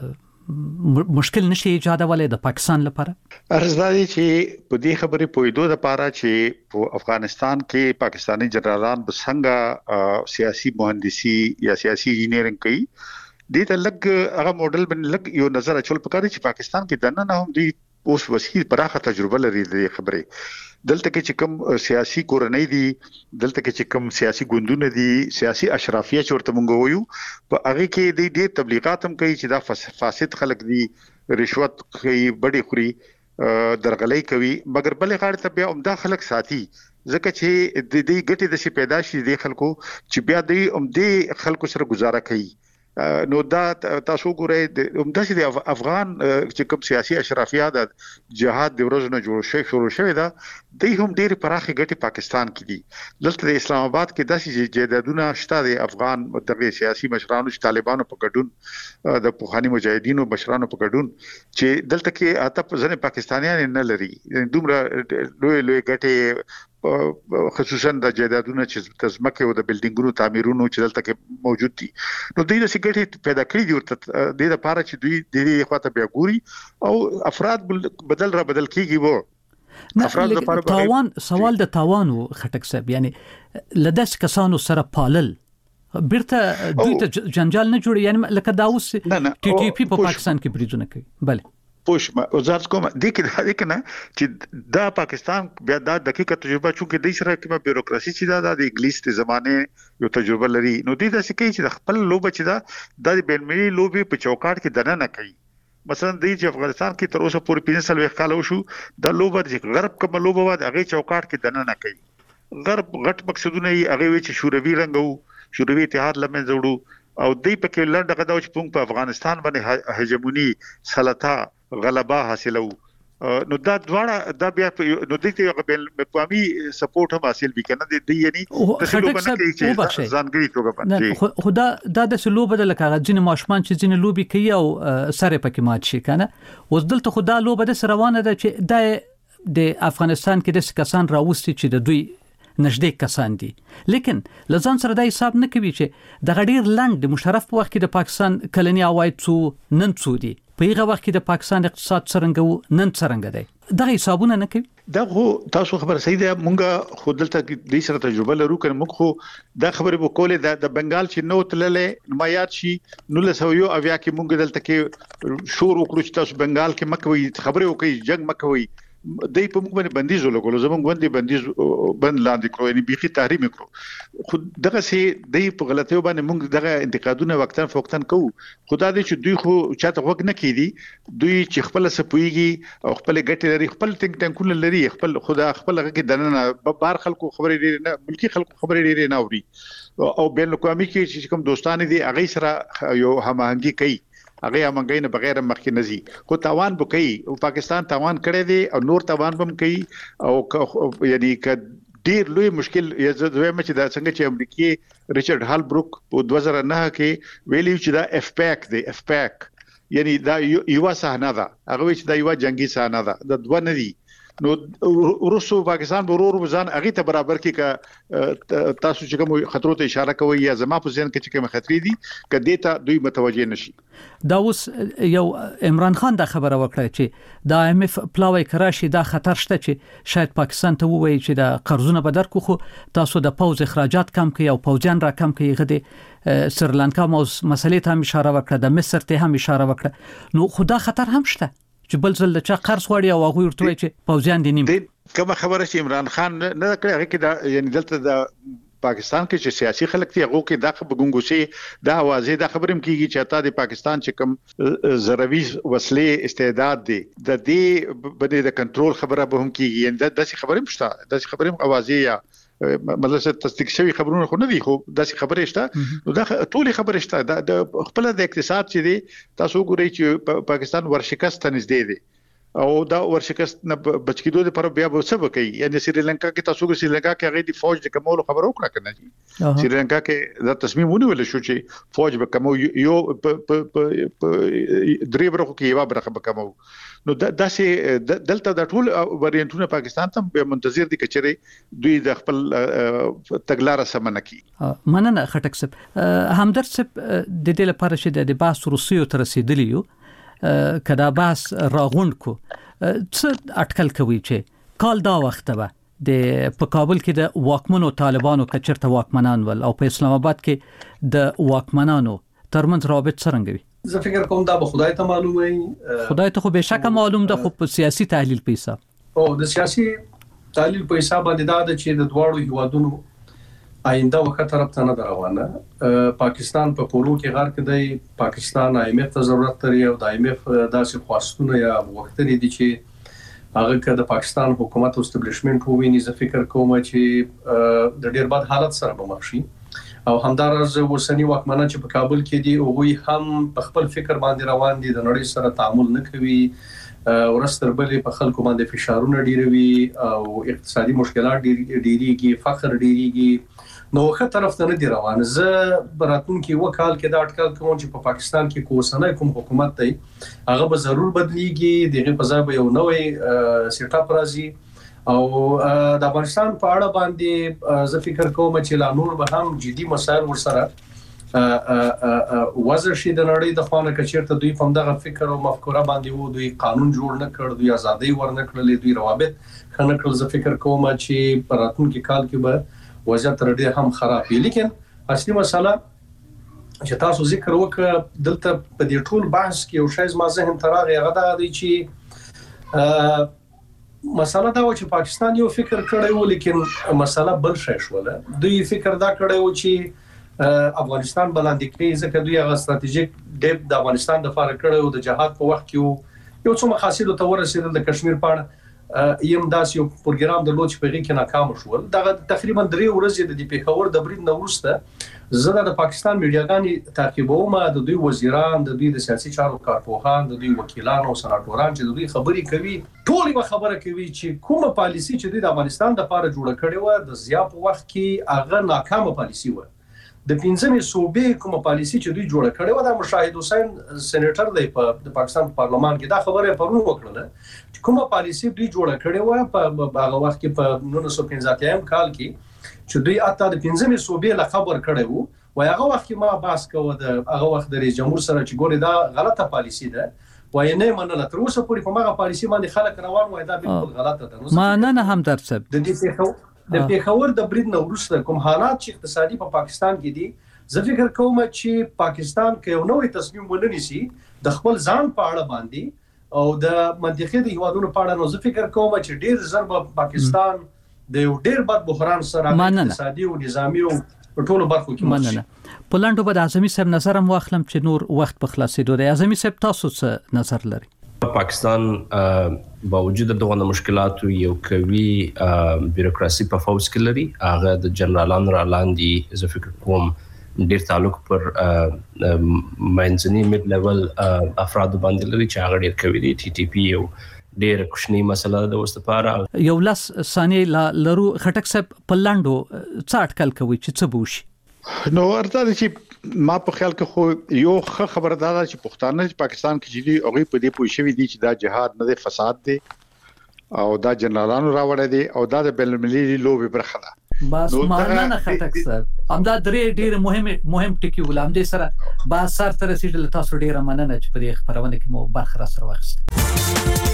مشکل نشي ایجادولای د پاکستان لپاره. ارزداري چې په دې خبرې پویدو د لپاره چې په افغانستان کې پاکستانی جنرالان به څنګه سیاسي مهندسي یا سیاسي انجینرینګ کوي، دې ته لګ هغه موډل باندې لګ یو نظر اچول پکاري چې پاکستان کې دنه نه هم دی اوس وسیل پراخه تجربه لري د خبرې. دلته کې چې کوم سیاسي کورنۍ دي، دلته کې چې کوم سیاسي ګوندونه دي، سیاسي اشرافیه چورته مونږ وایو، په هغه کې د دې تبلیغات هم کوي چې دا فاسد خلک دي، رشوت کوي، بډې خوري، درغلۍ کوي، مګر بلې غاړه ته بیا عمده خلک ساتي ځکه چې د دې ګټې د شي پیدا شي د خلکو چې بیا د عمده خلکو سره گزاره کوي. نو دا تاسو ګورئ د عمده د افغان چې کوم سیاسي اشرافیه د جهاد د ورځې نه جوړ شوی شروع شوی دا د هم ډېر پراخه ګټې پاکستان کې دي. دلته د اسلام آباد کې داسې جیدادونه شته د افغان دغه سیاسي مشرانو چې طالبانو په ګډون د پوخانی مجاهدینو مشرانو په ګډون چې دلته کې اته ځنه پاکستانیان نه لري، دومره لوی لوی ګټې خصوصا د جیدادونو چې تزمکه او د بلډینګونو تعمیرونو چې دلته کې موجود دي. نو دوی د سګټې پیدا کړی دي ورته د لپاره چې دوی د دې خواته بیا ګوري او افراد بدل را بدل کیږي. وو افراد لپاره تاوان سوال د تاوان خټک صاحب، یعنی لداس کسانو سره پالل بیرته دوی ته جنجال نه جوړي، یعنی لکه دا اوس ټي ټي پی په پاکستان کې بریدونه کوي. بله پوش ما وزارت کوم د کې د کې نه چې دا پاکستان بیا دا دقیقه تجربه چونکه د سره کومه بیروکراسي چې دا د انګلیس ته زمانه یو تجربه لري، نو د دې څه کوي چې خپل لوبه چې دا د بین‌المللي لوبي په چوکاټ کې دنه نه کوي. مثلا د افغانستان کې تر اوسه پورې پنځه سال وخت کال وشو د لوبه چې غرب کوم لوبه و هغه چوکاټ کې دنه نه کوي. غرب غټ مقصدونه یې هغه وی چې شوروي رنګو شوروي اتحاد لمن جوړو او دې په کې لنډه غدا چې په افغانستان باندې هجمونی سلطه غلبه حاصلو. نو دا دواړه دا بیا نو د دې غبل قومي سپورټ هم حاصل وکنه د دې یعنی د سلوبه نه کې چې ځانګړي توګه باندې خدا دا د سلوبه د لکه ځین ماشمان چې ځین لوبي کوي او سره پکې مات شي کنه. اوس دلته خدا لوبه د روانه ده چې د د افغانستان کې د کسان راوستي چې د دوی نږدې کسان دي، لیکن لزان سره د حساب نه کوي چې د غډیر لند د مشرف په وخت کې د پاکستان کلنی عواید څو نن څو دي، په هغه وخت کې د پاکستان اقتصاد څنګه نن څنګه دی، دا حسابونه نه کوي. دا خو تاسو خبر صحیح ده، مونږه خو دلته کې د سره تجربه لرو کنه، موږ خو دا خبره وکولې د بنگال چې نو تللې نمایات شي نو له سویو اویا کې مونږ دلته کې شور وکړو چې تاسو بنگال کې مکوي خبره وکي جنگ مکوي، دای په موږ باندې بندیز ولګول، زموږ باندې بندیز بند لاندې کړو، یعنی بيخي تحریم کړو. خو دغه سي دای په غلطیو باندې موږ دغه انتقادونه وختن فوقتن کوو. خدا دې چې دوی خو چاته وګ نه کیدي، دوی چې خپل سپويږي او خپل ګټه لري، خپل ټینګ ټینګونه لري، خپل خدا خپل هغه کې دنه بار خلکو خبرې لري نه، ملکی خلکو خبرې لري نه اوري او بین الاقوامي کې چې کوم دوستان دي هغه سره یو هماهنګي کوي، هغه امنګین نه بغیر مخکې نزي، خو تاوان به کوي او پاکستان تاوان کړی دی او نور تاوان هم کوي او یعنی ک ډیر لوی مشکل یزه دویمه چې دا څنګه چې امریکای ریچارډ هالبروک په دوه زره نه کې ویلی چې دا اف پیک دی، اف پیک یعنی دا یو صحنه ده، هغه چې دا یو جنگي صحنه ده، د دوه نه دي. نو روسو پاکستان ورور وزن هغه ته برابر کې ک تاسو چې کوم خطرو ته اشاره کوي یا زما په ذهن کې چې کوم خطرې دي ک دیتا دوی متوجه نشي. دا اوس یو عمران خان دا خبره وکړه چې دا ایم اف پلاوی کراشي دا خطر شته چې شاید پاکستان ته وایي چې دا قرضونه به درکو، خو تاسو د پوز اخراجات کم کړئ او پوجان را کم کړئ. غدي سریلانکا موز مسلې ته هم اشاره وکړه، د مصر ته هم اشاره وکړه. نو خدا خطر هم شته چې بل ځل چا قرض غواړي او هغه ورته چې پوځیان دي نیم کومه خبره چې عمران خان نه کړی هغه کې دا یعنی دلته د پاکستان کې چې سیاسي خلک دي هغه کې دا بګونګوشي دا اوازې دا خبرم کیږي چې اته د پاکستان چې کوم زروي وسلې استعداد دي د دې باندې د کنټرول خبره به هم کیږي یعنی د داسې خبرم شته د داسې خبرم اوازې یا مطلب څه تصدیق شوی خبرونه خو نه دي خو داسې خبره شته نو دا ټولي خبره شته د خپل د اقتصاد چې دي تاسو ګورئ چې پاکستان ورشکست نږدې دي او دا ورشکست نه بچ کېدو لپاره بیا به څه وکړي یعنی سریلانکا کې تاسو ګورئ سریلانکا کې هغه د فوج د کمولو خبرو وکړه کنه جی سریلانکا کې دا تصمیم ونیول شو چې فوج به کمو یو درې برخو کې یو برخه به کمو نو داسې دلته د ټول وریانتونه پاکستان ته به منتظر دي کچره دوی د خپل تګلارې سمنه کی مننه خټک صاحب همدرد صاحب د دې لپاره چې د باس روسیو تر رسیدلی یو کدا باس راغوند کو څه اټکل کوي چې کال دا وخت به د په کابل کې د واکمنو طالبانو کچرته واکمنان ول او په اسلام آباد کې د واکمنانو ترمنځ رابط څنګه وي زه فکر کوم دا به خدای ته معلوم وي خدای ته خو به شک معلوم ده خو په سیاسي تحلیل پیسه او د سیاسي تحلیل پیسه باندې دا د چې د دواړو هیوادونو آینده وخت طرف ته نه روانه پاکستان په پورو کې غار کې دی پاکستان آی ایم ایف ته ضرورت لري او د آی ایم ایف داسې خواستونه یا وختونه دي چې هغه که د پاکستان حکومت او اسټابلیشمنت وویني زه فکر کوم چې د ډیر بد حالت سره به مخ شي او همدارز ورسنی واکمنان چې په کابل کې دي او هم په خپل فکر باندې روان دي د نړۍ سره تعامل نه کوي ورستر بلې په خلکو باندې فشارونه ډیروي او اقتصادي مشکلات ډیریږي فقر ډیریږي نو خه طرف ته نه دی روان زه براتون کې وکال کې دا اټکل کوم چې په پاکستان کې کوسنه کوم حکومت دی هغه به ضرور بدلیږي دغه په ځای به یو نوې سیټ اپ راځي او د افغانستان په اړه باندې زه فکر کوم چې لا نور به هم جدي مسایل ورسره وزر شي د نړۍ د خوانه کچیرته دوی په دغه فکر او مفکوره باندې وو دوی قانون جوړ نه کړ دوی ازادي ورنه کړلې دوی روابط خنه کړل زه فکر کوم چې براتون کې کال کې به وضعیت تر ډېر هم خراب وي لیکن اصلي مسله چې تاسو ذکر وکړه دلته په دې ټول بحث کې یو شی زما ذهن ته راغی هغه دا دی چې مسله دا و چې پاکستان یو فکر کړی و لیکن مسله بل شی شوله دوی فکر دا کړی و چې افغانستان بلاندې کې ځکه دوی هغه ستراتیژیک ډیپ د افغانستان د فار کړی او د جهاد په وخت کې یو څو مقاصد ته ورسېدل د کشمیر په اړه یم داس یو پروګرام د لوچ په کې ناکام شول دا تقریبا درې ورځې د پیښور د برید نورسته زه د پاکستان میډیاګانی تعقیبوم د دوی وزیران د دوی د سیاسي چارو کارپوهان د دوی وکیلان او سناتوران چې د دوی خبرې کوي ټول به خبره کوي چې کومه پالیسی چې دوی د افغانستان د لپاره جوړه کړې و د زیات وخت کې هغه ناکامه پالیسی و د پنځمې صوبې کومه پالیسی چې دوی جوړه کړې و د مشاهد حسین سېنیټر دی په پاکستان پارلمان کې دا خبره پرون وکړه چې کومه پالیسی دوی جوړه کړې و په هغه وخت کې په نولس سوه پنځه اتیا کال کې چې دوی اته د پنځمې صوبې له خبر کړي وو و هغه وخت کې ما باس کوو د هغه وخت د رئیس جمهور سره چې ګوري دا غلطه پالیسی ده وای نه منله تر اوسه پورې په هغه پالیسی باندې خلک روان وای دا بالکل غلطه ده ما نه نه هم درڅ د دې د پیښور د برید نو وروسته کوم حالات چې اقتصادي په پاکستان کې دي زه فکر کوم چې پاکستان کې یو نوې تصمیم ونیسي د خپل ځان په اړه باندې او د منطقې د هیوادونو په اړه نو زه فکر کوم چې ډیر ضرب پاکستان د یو ډیر بد بحران سره اقتصادي او نظامی او ټولو برخو کې مننه پلانډو به د اعظمي صاحب نظر هم واخلم چې نور وخت په خلاصېدو دی اعظمي صاحب تاسو څه نظر لري پاکستان باوجود دغه مشکلاتو یو قوي بیروکراسي په فوز کې لري هغه د جنرالانو را لاندې زه فکر کوم ډیر تعلق پر منځني میډ لیول افراد باندې لري چې هغه ډیر قوي دي ټي ټي پی یو ډیر کوشنی مسله د واستپاره یو لاس ثانیه لرو خټک صاحب پلانډو څه اټکل کوي چې څه بوشي نو ورته چې ما په خیال کې خو یو خبره دا ده چې پښتانه چې پاکستان کې چې هغه په دې پوه شوی دي چې دا جهاد نه دی فساد دی او دا جنرالانو راوړی دي او دا د بین المللي لوبي برخه ده بس مانه خټک صاحب همدا درې ډېر مهم مهم ټکی ولام دي سره با سر تر رسیدل تاسو ډېر مننه چې په دې خبرونه کې مو برخه را سره واخیسته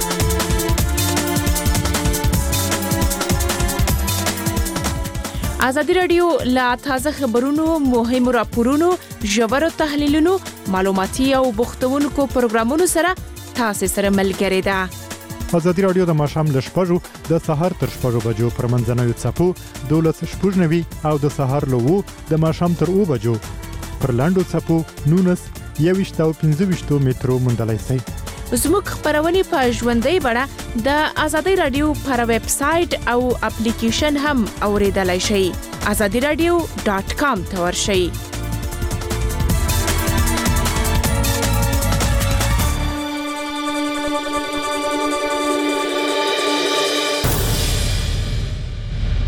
ازادي رادیو لا تازه خبرونو مهم راپورونو ژور تحلیلونو معلوماتي او بوختونکو پروګرامونو سره تاسو سره ملګری ده. ازادي رادیو د ماشام له شپږو د سهار تر شپږو بجو پر منځنوي څپو دولس شپږ نوي او د سهار له وو د ماشام تر او بجو پر لاندو څپو نونس یويشت او پنځه ویشت مترو مندلای سي. زموږ خبرونه په ژوندۍ بڼه د ازادي رادیو پر ویب سټ او اپلیکیشن هم اوریدلای شئ. azadi radio dot com ته ورشئ.